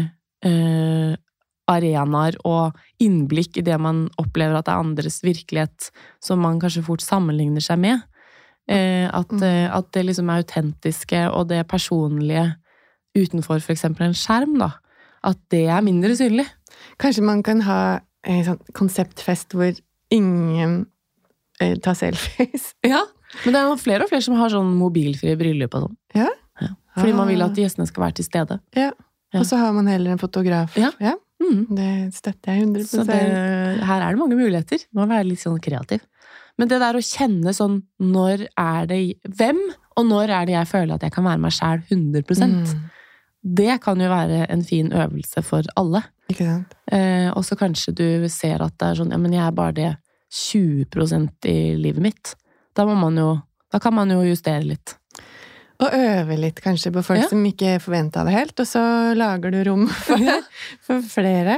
arenaer og innblikk i det man opplever at det er andres virkelighet, som man kanskje fort sammenligner seg med. At det liksom er autentiske, og det personlige utenfor for eksempel en skjerm da, at det er mindre synlig. Kanskje man kan ha en sånn konseptfest hvor ingen tar selfies. Ja, men det er jo flere og flere som har sånn mobilfrie bryllup og sånn. Ja? Fordi man vil at gjestene skal være til stede. Ja, og så har man heller en fotograf. Ja. Det støtter jeg 100%. Så her er det mange muligheter. Man må være litt sånn kreativ. Men det der å kjenne sånn, når er det hvem, og når er det jeg føler at jeg kan være meg selv 100%, det kan jo være en fin øvelse for alle. Ikke sant? Og så kanskje du ser at det er sånn, ja, men jeg er bare det 20% i livet mitt. Da kan man jo justere litt. Og øve litt kanskje på folk som ikke forventet det helt, og så lager du rom for flere.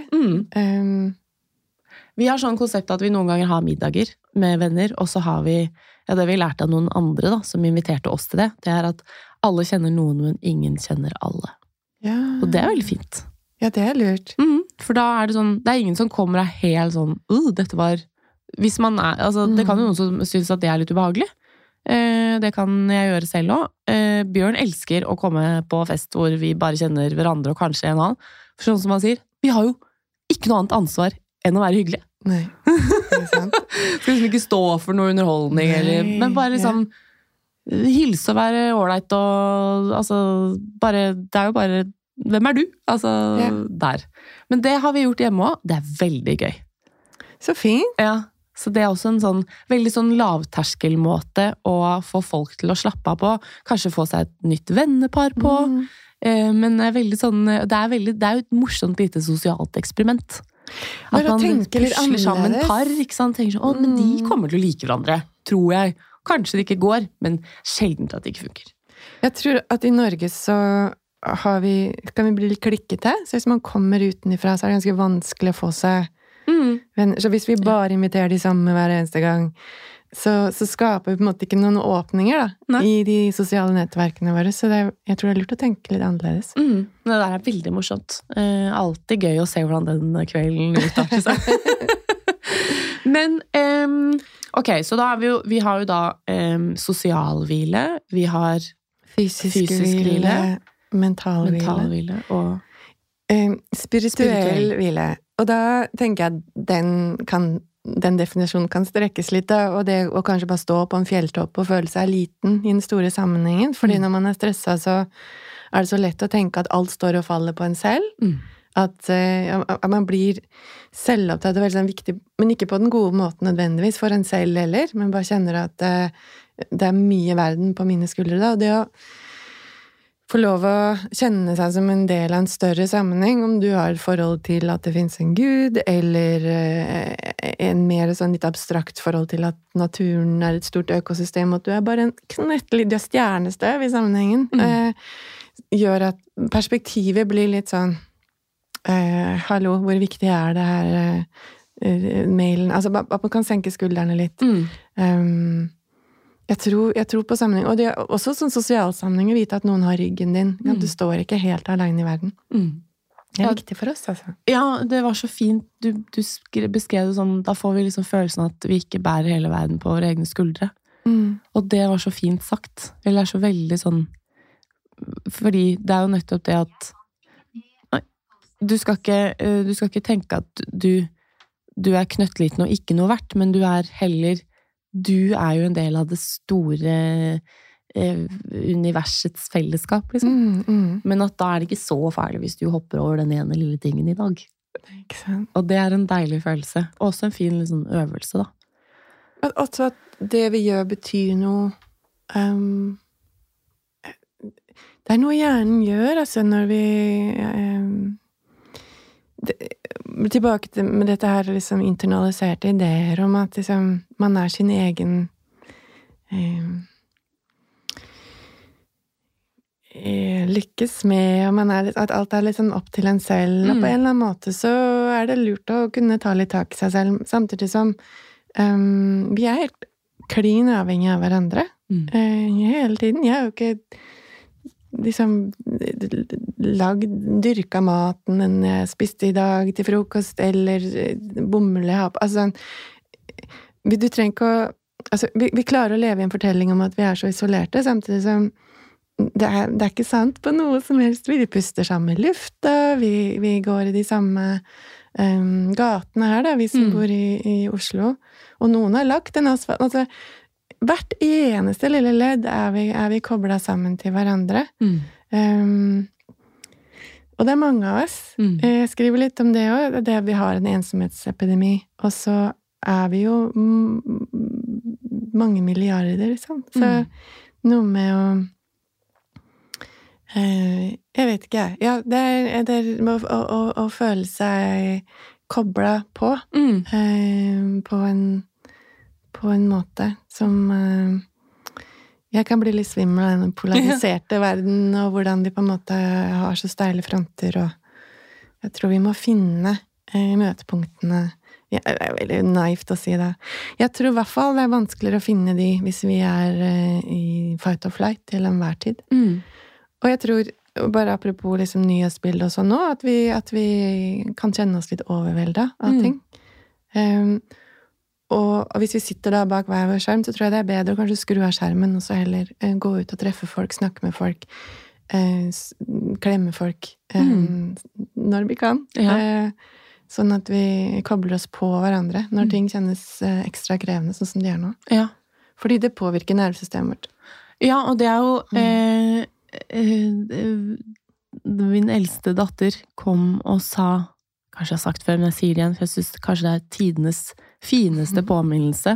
Vi har sånn konsept at vi noen ganger har middager med venner, og så har vi, det vi lært av noen andre da, som inviterte oss til det, det er at alle kjenner noen, men ingen kjenner alle. Ja. Og det er veldig fint. Ja, det er lurt. For da er det sånn, det er ingen som kommer og er helt sånn, dette var, hvis man er, altså det kan jo noen som synes at det er litt ubehagelig. Det kan jeg gjøre selv også. Bjørn elsker å komme på fest hvor vi bare kjenner hverandre og kanskje en annen. For sånn som han sier, vi har jo ikke noe annet ansvar enn å være hyggelige. Nei, det er sant. Skal liksom ikke stå for noe underholdning, men bare liksom hilse og være ordentlig og altså, det er jo bare, hvem er du? Altså, der. Men det har vi gjort hjemme også. Det er veldig gøy. Så fint. Ja. Så det er også en sånn, veldig sånn lavterskelmåte å få folk til å slappe av på. Kanskje få seg et nytt vennepar på. Men det er veldig sånn, det er jo et morsomt lite sosialt eksperiment. At man pusler sammen par, ikke sant? Tenker sånn, men de kommer til å like hverandre, tror jeg. Kanskje det ikke går, men sjeldent at det ikke funker. Jeg tror at i Norge så kan vi bli litt klikkete. Så hvis man kommer utenifra, så er det ganske vanskelig å få seg venner. Så hvis vi bare inviterer de samme hver eneste gang, så skaper vi på en måte ikke noen åpninger da, i de sosiale nettverkene våre. Så jeg tror det er lurt å tenke litt annerledes. Det der er veldig morsomt. Alltid gøy å se hvordan den kvelden utarter seg. Men, ok, så da vi har jo da sosialhvile, vi har fysisk hvile, mental hvile og spirituell hvile. Og da tenker jeg at den definisjonen kan strekkes litt, da, og det å kanskje bare stå på en fjelltopp og føle seg liten i den store sammenhengen, fordi når man er stresset, så er det så lett å tenke at alt står og faller på en selv. At man blir selvopptatt og veldig sånn viktig, men ikke på den gode måten nødvendigvis for en selv heller, men bare kjenner at det er mye verden på mine skuldre da, og det å få lov å kjenne seg som en del av en større sammenheng, om du har et forhold til at det finnes en Gud, eller en mer sånn litt abstrakt forhold til at naturen er et stort økosystem, og at du er bare en knøttlite stjernestøv i sammenhengen, gjør at perspektivet blir litt sånn hallo, hvor viktig er det her mailen, altså at man kan senke skuldrene litt. Jeg tror på sammenheng, og det er også sånn sosial sammenheng å vite at noen har ryggen din. Ja, du står ikke helt alene i verden. Det er viktig for oss, altså. Ja, det var så fint. Du beskrev det sånn, da får vi liksom følelsen at vi ikke bærer hele verden på våre egne skuldre. Og det var så fint sagt. Eller er så veldig sånn, fordi det er jo nettopp det at du skal ikke tenke at du er knøttliten og ikke noe verdt, men du er jo en del av det store universets fellesskap, liksom. Men at da er det ikke så farlig hvis du hopper over den ene lille tingen i dag. Ikke sant? Og det er en deilig følelse. Og også en fin liksom, øvelse, da. Også at det vi gjør betyr noe det er noe hjernen gjør, altså, når vi tilbake til med dette her liksom internaliserte ideer om at liksom, man er sin egen lykkes med, og at alt litt sånn opp til en selv, og på en eller annen måte så det lurt å kunne ta litt tak i seg selv, samtidig som vi helt klin avhengig av hverandre hele tiden. Jeg har jo ikke liksom dyrka maten enn jeg spiste i dag til frokost, eller bomull jeg har på. Altså, du trenger ikke å altså, vi klarer å leve i en fortelling om at vi så isolerte, samtidig som det ikke sant på noe som helst. Vi puster samme lufta, vi går i de samme gatene her, da, vi som bor i Oslo. Og noen har lagt en asfalt. Altså, hvert eneste lille ledd vi koblet sammen til hverandre. Og det mange av oss. Jeg skriver litt om det også, det vi har en ensomhetsepidemi, og så vi jo mange milliarder, liksom. Så noe med jeg vet ikke, ja, det med å føle seg koblet på, på en måte som jeg kan bli litt svimmel av den polariserte verden, og hvordan de på en måte har så steile fronter, og jeg tror vi må finne møtepunktene. Ja, det veldig naivt å si det. Jeg tror i hvert fall det vanskeligere å finne de hvis vi i fight or flight til enhver tid. Og jeg tror, bare apropos liksom nyhetsbildet og sånn nå, at vi kan kjenne oss litt overveldet av ting. Og hvis vi sitter da bak hver vår skjerm, så tror jeg det bedre å kanskje skru av skjermen, og så heller gå ut og treffe folk, snakke med folk, klemme folk, når vi kan. Ja. Sånn at vi kobler oss på hverandre når ting kjennes ekstra krevende, sånn som de nå. Ja. Fordi det påvirker nervesystemet vårt. Ja, og det jo min eldste datter kom og sa, kanskje jeg har sagt før, men jeg sier det igjen, for jeg synes kanskje det tidenes fineste påminnelse.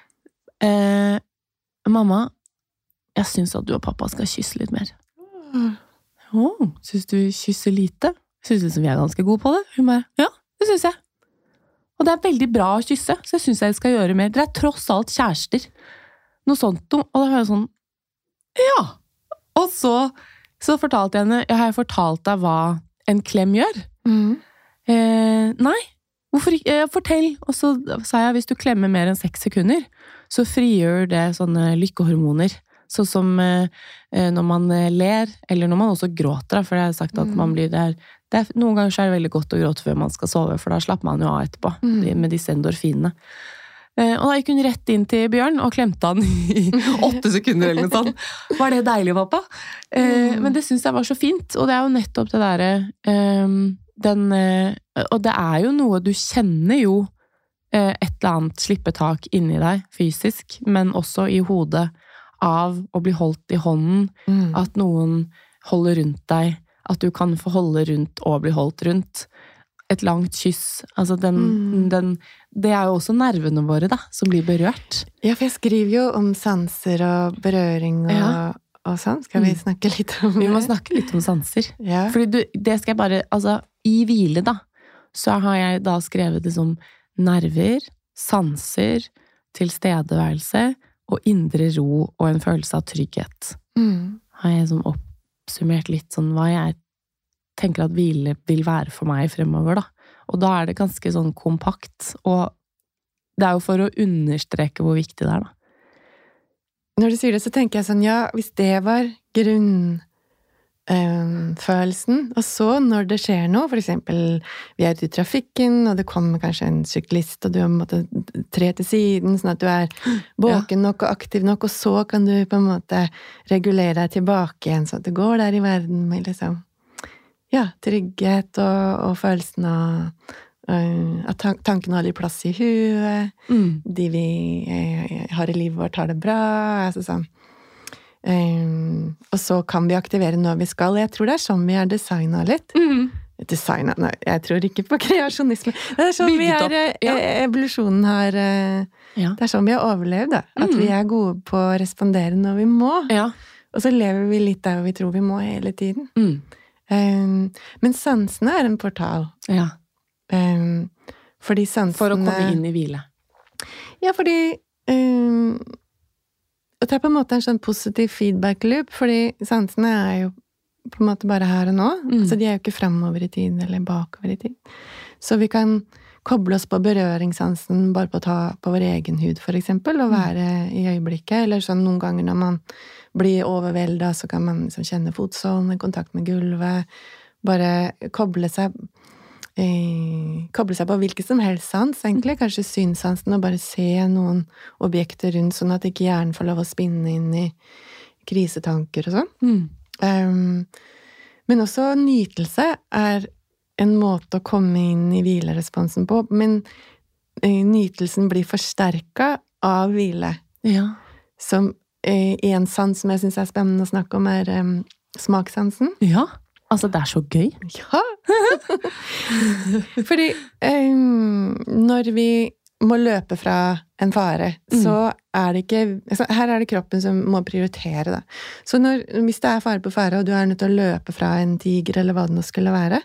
Mamma, jeg synes at du og pappa skal kysse litt mer. Synes du kysser lite? Synes du som vi ganske gode på det? Hun bare, ja. Det synes jeg. Og det veldig bra å kysse, så jeg synes jeg skal gjøre mer. Dere tross alt kjærester. Noe sånt. Og da var jeg sånn, ja. Og så fortalte jeg henne, jeg har fortalt deg hva en klem gjør. Nei, hvorfor ikke? Fortell. Og så sa jeg, hvis du klemmer mer enn 6 sekunder, så frigjør det sånne lykkehormoner. Sånn som når man ler, eller når man også gråter, for jeg har sagt at man blir noen ganger så det veldig godt å gråte før man skal sove, for da slapper man jo av etterpå, med disse endorfinene. Og da gikk hun rett inn til Bjørn, og klemte han i 8 sekunder eller noe sånt. Var det deilig, pappa? Men det synes jeg var så fint, og det jo nettopp det og det jo noe, du kjenner jo et eller annet slippetak inni deg, fysisk, men også i hodet, av å bli holdt i hånden, at noen holder rundt deg, at du kan få holde rundt og bli holdt rundt. Et langt kyss, altså det jo også nervene våre da, som blir berørt. Ja, for jeg skriver jo om sanser og berøring og sånn. Skal vi snakke litt om det? Vi må snakke litt om sanser. Ja. Fordi det skal jeg bare, altså i hvile da, så har jeg da skrevet det som nerver, sanser, tilstedeværelse, og indre ro og en følelse av trygghet. Har jeg som oppsummert litt sånn hva jeg tenker at hvile vil være for meg fremover da. Og da det ganske sånn kompakt, og det jo for å understreke hvor viktig det da. Når du sier det, så tenker jeg sånn, ja, hvis det var følelsen, og så når det skjer noe, for eksempel vi ute i trafikken, og det kommer kanskje en syklist, og du måtte tre til siden, sånn at du våken nok og aktiv nok, og så kan du på en måte regulere deg tilbake igjen, så at du går der i verden med liksom, ja, trygghet og følelsen av at tanken har litt plass i huet, de vi har i livet vårt har det bra, altså sånn. Og så kan vi aktivere når vi skal. Jeg tror det sånn vi designet litt. Designet, nei, jeg tror ikke på kreasjonisme. Det sånn vi evolusjonen har det sånn vi har overlevd da. At vi gode på å respondere når vi må. Og så lever vi litt der vi tror vi må hele tiden. Men sansene en portal. Fordi sansene... For å komme inn i hvile. Ja, fordi det er på en måte en sånn positiv feedback loop, fordi sansene jo på en måte bare her og nå. Så de jo ikke fremover i tid eller bakover i tid. Så vi kan koble oss på berøringssansen bare på å ta på vår egen hud, for eksempel, og være i øyeblikket. Eller sånn noen ganger når man blir overveldet, så kan man liksom kjenne fotsålen, kontakt med gulvet, bare koble seg på hvilket som helst sans, egentlig. Kanskje synsansen, og bare se noen objekter rundt, sånn at ikke hjernen får lov å spinne inn i krisetanker og sånn. Men også nytelse en måte å komme inn i hvileresponsen på, men nytelsen blir forsterket av hvile. Ja. Som en sans som jeg synes spennende å snakke om, smakssansen. Ja, altså det så gøy. Ja! Fordi når vi må løpe fra en fare, så det ikke altså, her det kroppen som må prioritere det. Så hvis det fare på fare, og du nødt til å løpe fra en tiger, eller hva det nå skulle være,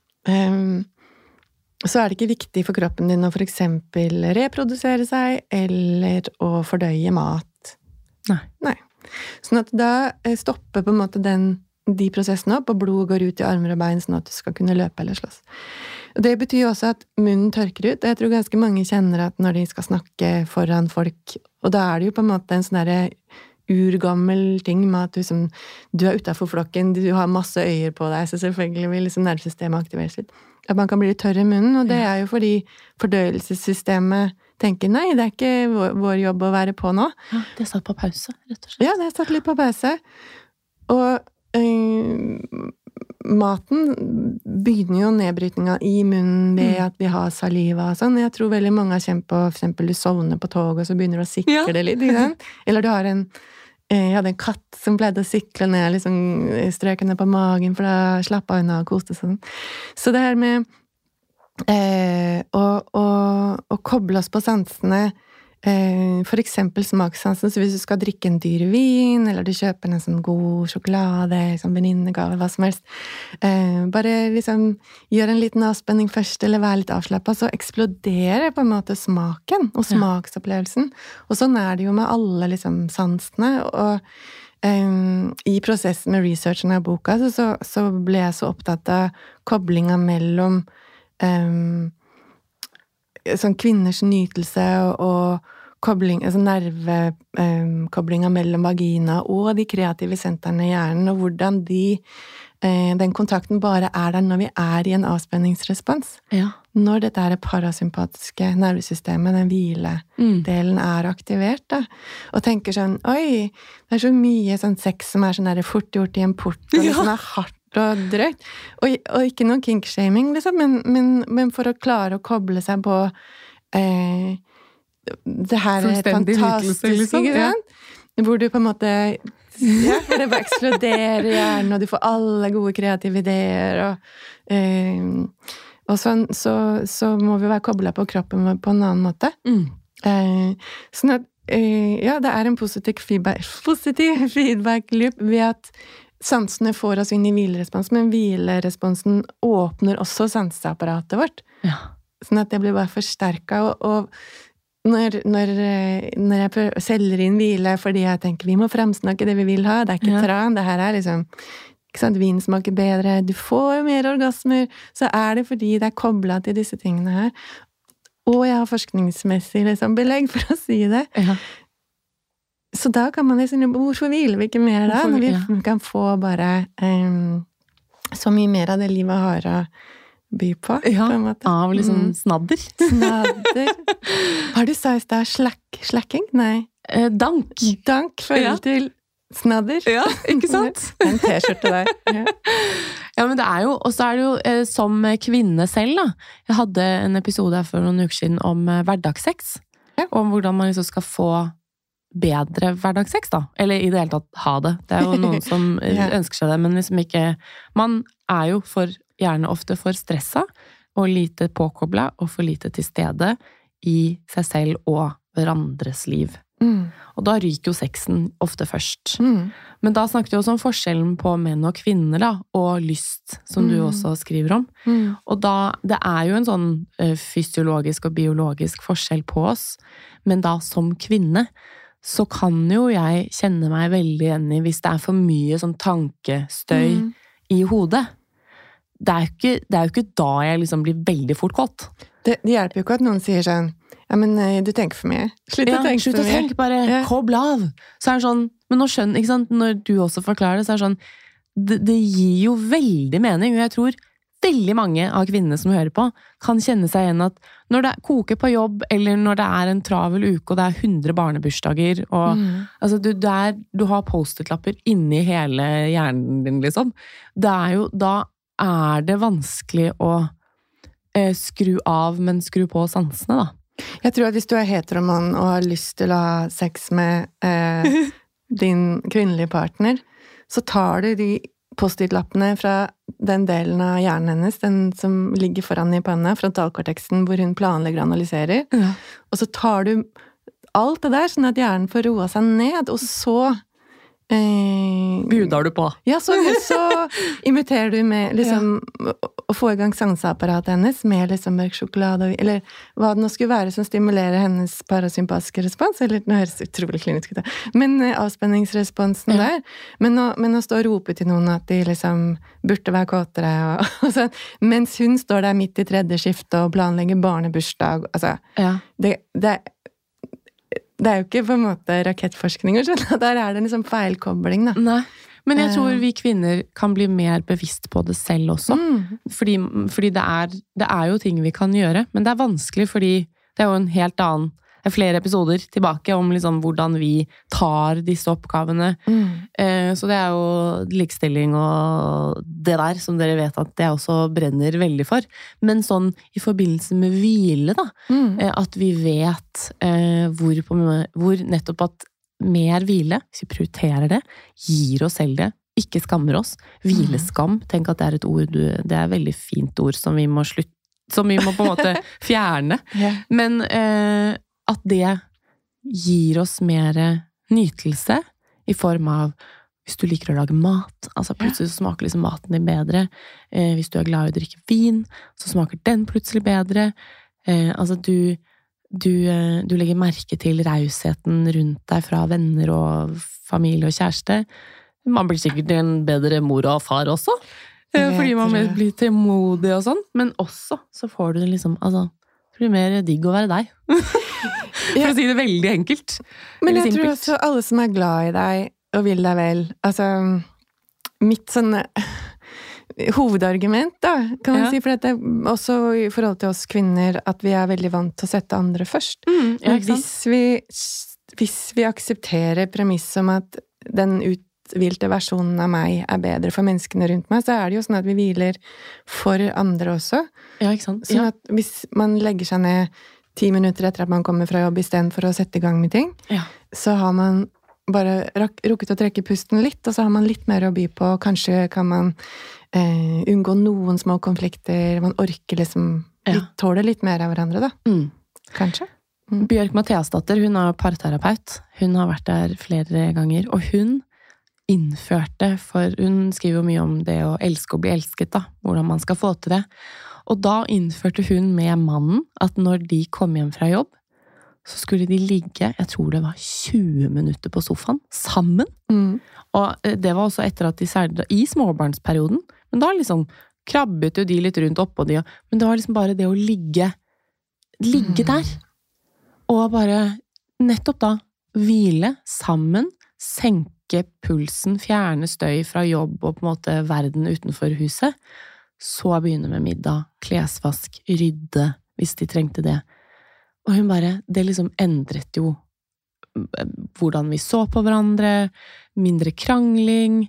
så det ikke viktig for kroppen din å for eksempel reprodusere seg, eller å fordøye mat. Nei. Sånn at da stopper på en måte de prosessene opp, og blod går ut i armer og bein, sånn at du skal kunne løpe eller slåss. Og det betyr også at munnen tørker ut. Jeg tror ganske mange kjenner at når de skal snakke foran folk, og da det jo på en måte en sånn der urgammel ting med at du utenfor flokken, du har masse øyer på deg, så selvfølgelig vil liksom nervesystemet aktiveres litt. At man kan bli litt tørr i munnen, og det jo fordi fordøyelsessystemet tenker, nei, det ikke vår jobb å være på nå. Ja, det satt på pause, rett og slett. Ja, det satt litt på pause. Og maten begynner jo nedbrytninga i munnen ved at vi har saliva og sånn. Jeg tror veldig mange har kjent på, for eksempel du sovner på tog, og så begynner du å sikle det litt, ikke sant? Eller du har jeg hadde en katt som pleide å sikle ned, liksom strøk henne på magen, for da slappet hun av og koste sånn. Så det her med å koble oss på sansene, for eksempel smakssansen, så hvis du skal drikke en dyr vin, eller du kjøper en sånn god sjokolade, sånn venninnegave, hva som helst, bare liksom gjør en liten avspenning først, eller vær litt avslappet, så eksploderer på en måte smaken og smaksopplevelsen. Og sånn det jo med alle liksom sansene, og i prosessen med researchen av boka, så ble jeg så opptatt av koblinga mellom sånn kvinners nytelse og kobling, altså nervekoblinga mellom vagina og de kreative sentrene i hjernen, og hvordan den kontakten bare der når vi i en avspenningsrespons. Ja. Når dette parasympatiske nervesystemet, den hviledelen aktivert, da, og tenker sånn, oi, det så mye sånn sex som sånn der fort gjort i en port, og liksom hardt og drøyt, og ikke noen kink-shaming, liksom, men for å klare å koble seg på det her fantastiske, liksom. Hvor du på en måte det bare eksploderer hjernen, og du får alle gode kreative ideer, og sånn, så må vi være koblet på kroppen på en annen måte. Sånn at, ja, det en positiv feedback loop ved at sansene får oss inn i hvilerespons, men hvileresponsen åpner også sanseapparatet vårt. Ja. Sånn at det blir bare forsterket, og når jeg selger inn hvile fordi jeg tenker vi må fremsnakke det vi vil ha, det ikke tran, det her liksom, ikke sant, vin smaker bedre, du får mer orgasmer, så det fordi det koblet til disse tingene her. Og jeg har forskningsmessig liksom belegg for å si det. Ja. Så da kan man liksom, hvorfor hviler vi ikke mer da, når vi kan få bare så mye mer av det livet har å by på en måte. Av liksom snadder. Snadder. Har du sagt det slacking? Nei. Dank. Dank følger til snadder. Ja, ikke sant? En t-skjorte der. Ja, men det jo, og så det jo som kvinne selv da. Jeg hadde en episode her for noen uker siden om hverdagssex. Om hvordan man liksom skal få bedre hverdagssex da, eller i det hele tatt ha det. Det jo noen som ønsker seg det, men liksom ikke, man jo gjerne ofte for stressa, og lite påkoblet, og for lite til stede i seg selv og hverandres liv. Og da ryker jo sexen ofte først. Men da snakket vi også om forskjellen på menn og kvinner da, og lyst, som du også skriver om. Og da, det jo en sånn fysiologisk og biologisk forskjell på oss, men da som kvinne, så kan jo jeg kjenne meg veldig igjen i hvis det for mye sånn tankestøy i hodet. Det jo ikke da jeg liksom blir veldig fort kåt. Det hjelper jo ikke at noen sier sånn, ja, men du tenker for mye. Slutt å tenke for mye. Slutt å tenke, bare koble av. Så det sånn, men nå skjønner, ikke sant, når du også forklarer det, så det sånn, det gir jo veldig mening, og jeg tror veldig mange av kvinnene som hører på kan kjenne seg igjen at når det koker på jobb, eller når det en travel uke, og det 100 barnebursdager, og altså, du har post-it-lapper inni hele hjernen din, liksom. Da det vanskelig å skru av, men skru på sansene, da. Jeg tror at hvis du heteroman og har lyst til å ha sex med din kvinnelige partner, så tar du de post-it-lappene fra den delen av hjernen hennes, den som ligger foran i panna, frontalkorteksen, hvor hun planlegger og analyserer. Ja. Og så tar du alt det der, sånn at hjernen får roa seg ned, og så bjuder du på. Ja, så imiterer du med liksom, å få i gang sanseapparatet hennes med liksom mørk sjokolade, eller hva det nå skulle være som stimulerer hennes parasympatiske respons, eller det høres utrolig klinisk ut, men avspenningsresponsen der, men å stå og rope til noen at de liksom burde være kåtere, og sånn, mens hun står der midt i tredje skifte og planlegger barnebursdag, altså, det jo ikke på en måte rakettforskning, der det en liksom feilkobling, da. Nei, men jeg tror vi kvinner kan bli mer bevisst på det selv også. Fordi det jo ting vi kan gjøre, men det vanskelig fordi det jo en helt annen, flere episoder tilbake om liksom hvordan vi tar disse oppgavene. Så det jo likestilling og det der, som dere vet at det også brenner veldig for. Men sånn i forbindelse med hvile, da, at vi vet hvor nettopp at mer hvile, hvis vi prioriterer det, gir oss selv det, ikke skammer oss. Hvileskam, tenk at det et ord, det et veldig fint ord som vi må på en måte fjerne. Men at det gir oss mer nytelse i form av hvis du liker å lage mat, altså plutselig så smaker liksom maten din bedre. Hvis du glad i å drikke vin, så smaker den plutselig bedre. Altså du legger merke til rausheten rundt deg fra venner og familie og kjæreste. Man blir sikkert en bedre mor og far også, fordi man blir tålmodig og sånn, men også så får du det liksom, altså det blir mer digg å være deg. For å si det veldig enkelt. Men jeg tror også alle som glad i deg og vil deg vel, altså mitt sånne hovedargument da, kan man si, for det også i forhold til oss kvinner at vi veldig vant til å sette andre først. Hvis vi aksepterer premiss om at den uthvilte versjonen av meg bedre for menneskene rundt meg, så det jo sånn at vi hviler for andre også. Ja, ikke sant? Sånn at hvis man legger seg ned 10 minutter etter at man kommer fra jobb i stedet for å sette i gang med ting, så har man bare rukket å trekke pusten litt, og så har man litt mer å by på. Kanskje kan man unngå noen små konflikter, man orker liksom tåler litt mer av hverandre da. Kanskje. Bjørk Mathiasdatter, hun parterapeut. Hun har vært der flere ganger, og hun innførte, for hun skriver jo mye om det å elske og bli elsket da, hvordan man skal få til det. Og da innførte hun med mannen at når de kom hjem fra jobb, så skulle de ligge, jeg tror det var 20 minutter på sofaen, sammen. Og det var også etter at de særlig i småbarnsperioden, men da liksom krabbet jo de litt rundt oppå de, men det var liksom bare det å ligge der. Og bare nettopp da hvile sammen, senke pulsen, fjerne støy fra jobb og på en måte verden utenfor huset, så begynne med middag, klesvask, rydde, hvis de trengte det. Og hun bare, det liksom endret jo hvordan vi så på hverandre, mindre krangling,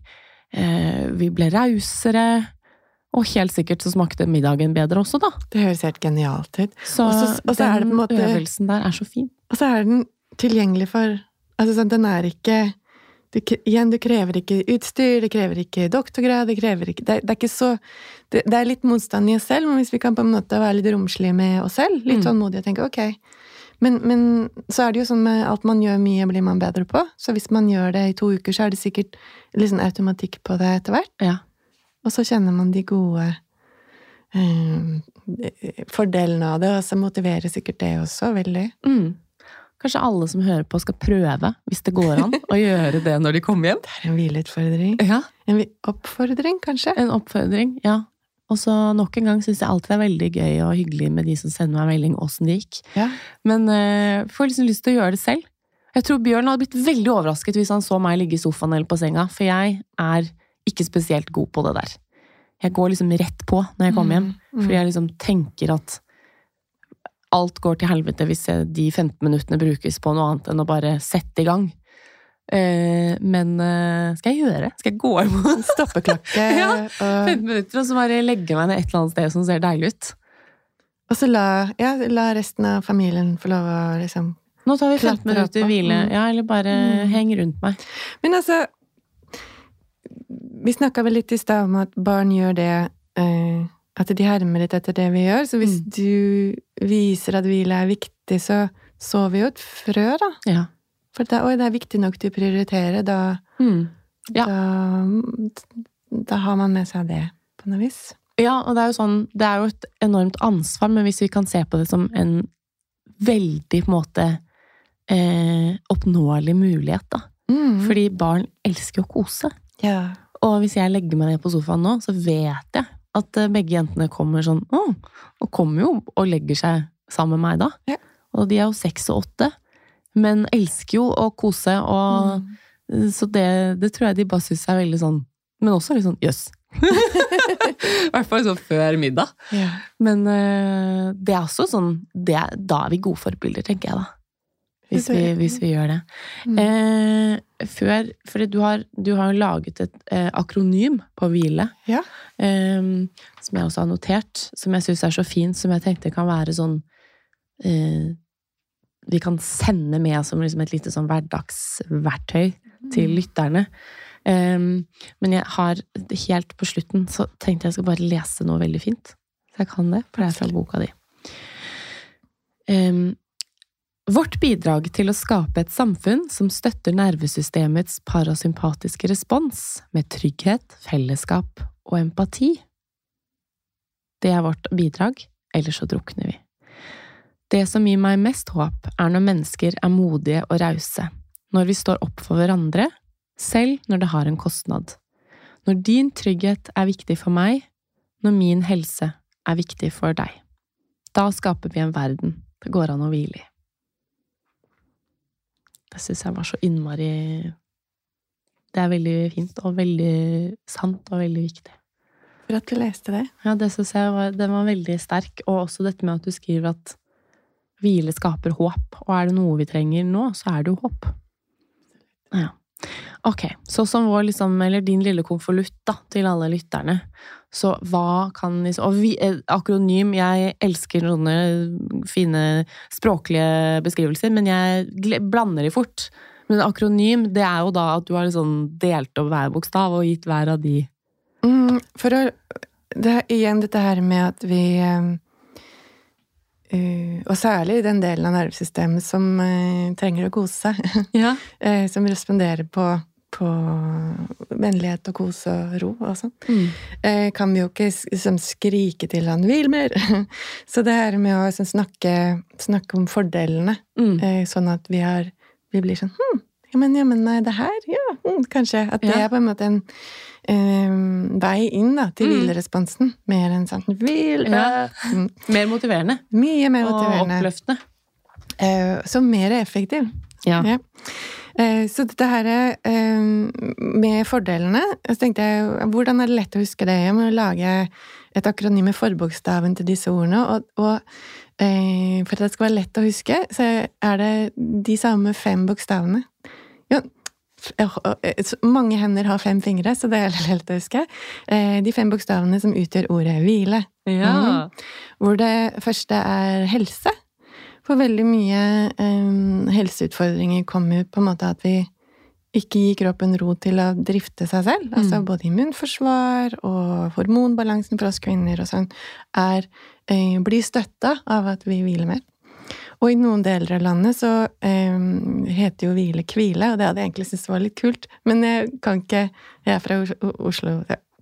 vi ble rausere, og helt sikkert så smakte middagen bedre også da. Det høres helt genialt ut. Så den det på en måte, øvelsen der så fin. Og så den tilgjengelig for, altså sånn, den ikke... Du krever ikke utstyr, det krever ikke doktorgrad, det krever ikke... Det ikke så... Det litt motstand i oss selv, men hvis vi kan på en måte være litt romslige med oss selv, litt tålmodige og tenke, ok. Men så det jo sånn med alt man gjør mye, blir man bedre på. Så hvis man gjør det i 2 uker, så det sikkert litt sånn automatikk på det etter hvert. Ja. Og så kjenner man de gode fordelene av det, og så motiverer sikkert det også veldig. kanskje alle som hører på skal prøve, hvis det går an, å gjøre det når de kommer hjem. Det en hvileutfordring. Ja. En oppfordring, kanskje? En oppfordring, ja. Og så nok en gang synes jeg alltid det er veldig gøy og hyggelig med de som sender meg melding hvordan det gikk. Ja. Men får liksom lyst til å gjøre det selv. Jeg tror Bjørn hadde blitt veldig overrasket hvis han så meg ligge i sofaen eller på senga, for jeg er ikke spesielt god på det der. Jeg går liksom rett på når jeg kommer hjem, fordi jeg liksom tenker at alt går til helvete hvis de 15 minuttene brukes på noe annet enn å bare sette i gang. Men skal jeg gjøre? Skal jeg gå hjem? Stoppeklokke. Ja, 15 minutter, og så bare legge meg ned et eller annet sted som ser deilig ut. Og så la resten av familien få lov å liksom Nå tar vi 15 minutter hvile, ja, eller bare heng rundt meg. Men altså, vi snakket vel litt i sted om at barn gjør det, at de hermer litt etter det vi gjør, så hvis du viser at hvile er viktig, så sår vi jo et frø, da. Ja. For det er viktig nok til å prioritere, da har man med seg det på noe vis. Ja, og det er jo sånn, det er jo et enormt ansvar, men hvis vi kan se på det som en veldig, på en måte, oppnåelig mulighet, da. Fordi barn elsker jo å kose. Ja. Og hvis jeg legger meg ned på sofaen nå, så vet jeg at begge jentene kommer sånn, og kommer jo og legger seg sammen med meg da. Ja. Og de er jo 6 og 8. Men elsker jo å kose, og så det tror jeg de bare synes er veldig sånn, men også litt sånn, jøss. I hvert fall sånn før middag. Ja. Men det er også sånn, da er vi gode forbilder, tenker jeg da. Hvis vi gjør det. For du har laget et akronym på hvile, som jeg også har notert, som jeg synes er så fint, som jeg tenkte kan være sånn, vi kan sende med som liksom et lite sånn hverdagsverktøy til lytterne. Men jeg har helt på slutten, så tenkte jeg skal bare lese noe veldig fint. Så jeg kan det, for det er fra boka di. Vårt bidrag til å skape et samfunn som støtter nervesystemets parasympatiske respons med trygghet, fellesskap og empati. Det er vårt bidrag, ellers så drukner vi. Det som gir meg mest håp er når mennesker er modige og rause, når vi står opp for hverandre, selv når det har en kostnad. Når din trygghet er viktig for meg, når min helse er viktig for deg. Da skaper vi en verden det går an å hvile i. Det synes jeg var så innmari... Det er veldig fint og veldig sant og veldig viktig. For at du leste det. Ja, det synes jeg den var veldig sterk, og også dette med at du skriver at hvile skaper håp, og er det noe vi trenger nå, så er det jo håp. Ja. Ok, så som vår liksom, eller din lille konvolutt da, til alle lytterne, så hva kan akronym, jeg elsker sånne fine språklige beskrivelser, men jeg blander de fort. Men akronym, det er jo da at du har liksom delt opp hver bokstav og gitt hver av de. Igjen dette her med at vi og særlig den delen av nervesystemet som trenger å kose seg, ja. Som responderer på vennlighet og kose og ro og sånn, kan vi jo ikke liksom skrike til han vil mer. Så det her med å liksom, snakke om fordelene, sånn at vi blir sånn, men nei, det her, kanskje, at det er på en måte en vei inn da, til hvileresponsen, mer enn sånn, mer motiverende. Mye mer motiverende. Og oppløftende. Så mer effektiv. Ja. Så dette her med fordelene, så tenkte jeg, hvordan er det lett å huske det? Jeg må lage et akronym med forbokstaven til disse ordene, og for at det skal være lett å huske, så er det de samme 5 bokstavene. Ja, mange hender har 5 fingre, så det er lett å huske. De 5 bokstavene som utgjør ordet hvile. Ja. Hvor det første er helse. For veldig mye helseutfordringer kommer på en måte at vi ikke gir kroppen ro til å drifte seg selv. Altså både immunforsvar og hormonbalansen for oss kvinner og sånn blir støttet av at vi hviler mer. Og i noen deler av landet så heter jo hvile kvile, og det hadde jeg egentlig syntes var litt kult. Men jeg er fra Oslo,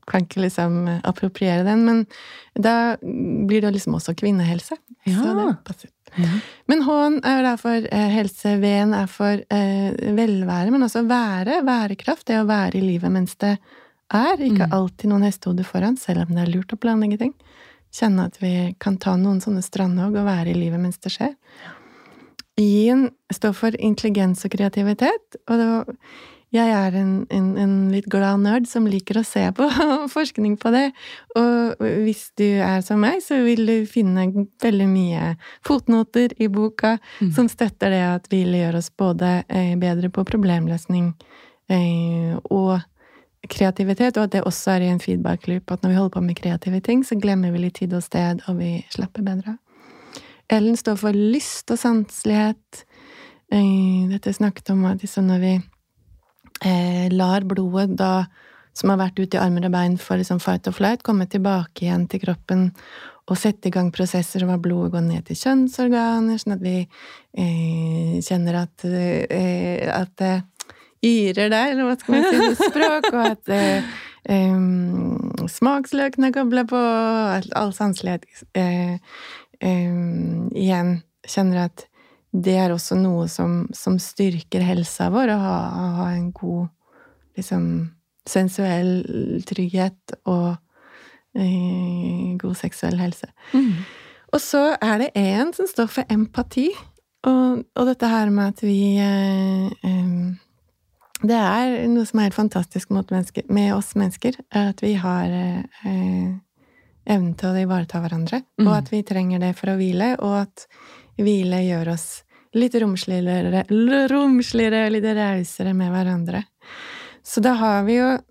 kan ikke liksom appropriere den, men da blir det liksom også kvinnehelse. Ja. Så det passer. Ja. Men H-en da for helse, V-en for velvære, men også værekraft, det å være i livet mens det ikke alltid noen hestehoder foran, selv om det lurt å planlegge ting. Kjenne at vi kan ta noen sånne strandhogg og være i livet mens det skjer. I-en står for intelligens og kreativitet, og jeg en litt glad nerd som liker å se på forskning på det, og hvis du som meg, så vil du finne veldig mye fotnoter i boka som støtter det at hvile gjør oss både bedre på problemløsning og kreativitet, og at det også i en feedback-loop, at når vi holder på med kreative ting, så glemmer vi litt tid og sted, og vi slapper bedre. L-en står for lyst og sanselighet. Dette snakket om at når vi lar blodet da, som har vært ute i armer og bein for liksom fight or flight, komme tilbake igjen til kroppen og sette i gang prosesser hvor blodet går ned til kjønnsorganer, sånn at vi kjenner at det yrer der, eller hva skal man si på språk, og at smaksløkene er koblet på, all sanselighet igjen kjenner at det også noe som styrker helsa vår, å ha en god liksom, sensuell trygghet og god seksuell helse. Og så det en som står for empati, og dette her med at vi det noe som helt fantastisk med oss mennesker, at vi har evnen til å ivareta hverandre, og at vi trenger det for å hvile, og at hvile gjør oss litt romsligere, litt rausere med hverandre. Så da har vi jo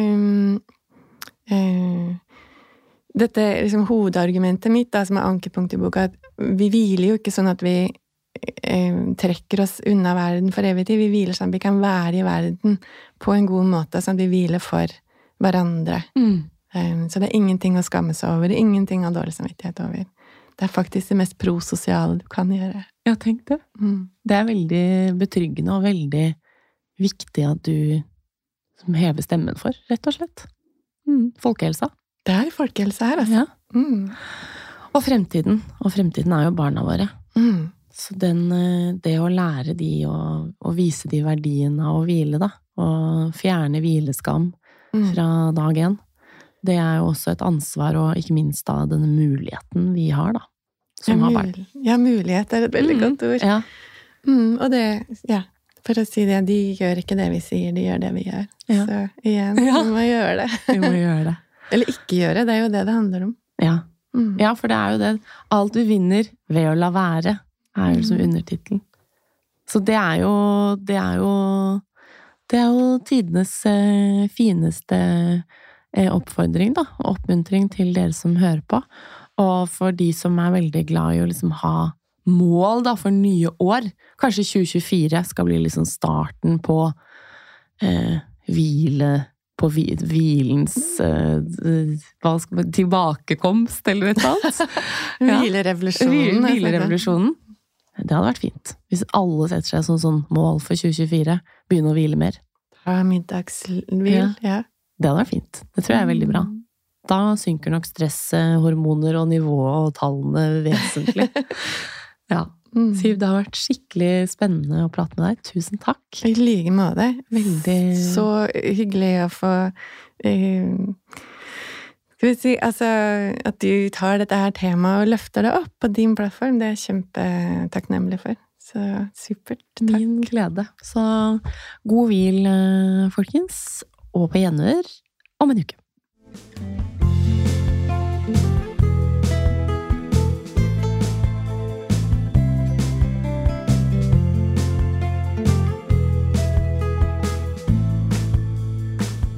dette liksom, hovedargumentet mitt, da, som ankepunkt i boka, at vi hviler jo ikke sånn at vi trekker oss unna verden for evig tid. Vi hviler sånn at vi kan være i verden på en god måte, sånn at vi hviler for hverandre. Så det ingenting å skamme seg over, ingenting å ha dårlig samvittighet over. Det faktisk det mest prososiale du kan gjøre. Ja, tenk det. Det veldig betryggende og veldig viktig at du som hever stemmen for, rett og slett. Folkehelsa. Det folkehelsa her, altså. Ja. Og fremtiden jo barna våre. Så det å lære de å vise de verdiene av å hvile, da, og fjerne hvileskam fra dag 1, det jo også et ansvar, og ikke minst da denne muligheten vi har, da. Som har vært. Ja, mulighet et veldig godt ord. Ja. Og det, ja, for å si det, de gjør ikke det vi sier, de gjør det vi gjør. Ja. Så igjen, vi må gjøre det. Vi må gjøre det. Eller ikke gjøre, det jo det handler om. Ja. Ja, for det jo det. Alt du vinner ved å la være, jo som undertitlen. Så det jo tidenes fineste oppfordring, da, oppmuntring til dere som hører på, og for de som veldig glad i å liksom ha mål da, for nye år. Kanskje 2024 skal bli liksom starten på hvilens tilbakekomst, eller et annet. Hvilerevolusjonen. Hvilerevolusjonen. Det hadde vært fint. Hvis alle setter seg sånn mål for 2024, begynne å hvile mer. Middagshvil, ja. Det hadde vært fint. Det tror jeg veldig bra. Da synker nok stresshormoner og nivået og tallene vesentlig. Ja. Siv, det har vært skikkelig spennende å prate med deg. Tusen takk. I like måte. Veldig... Så hyggelig å få... skal vi si, altså, at du tar dette her temaet og løfter det opp på din plattform, det kjempetakknemlig for. Så supert. Takk. Min glede. Så god hvil, folkens. Og på gjenhør om en uke.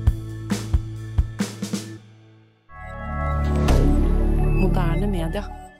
Moderne media.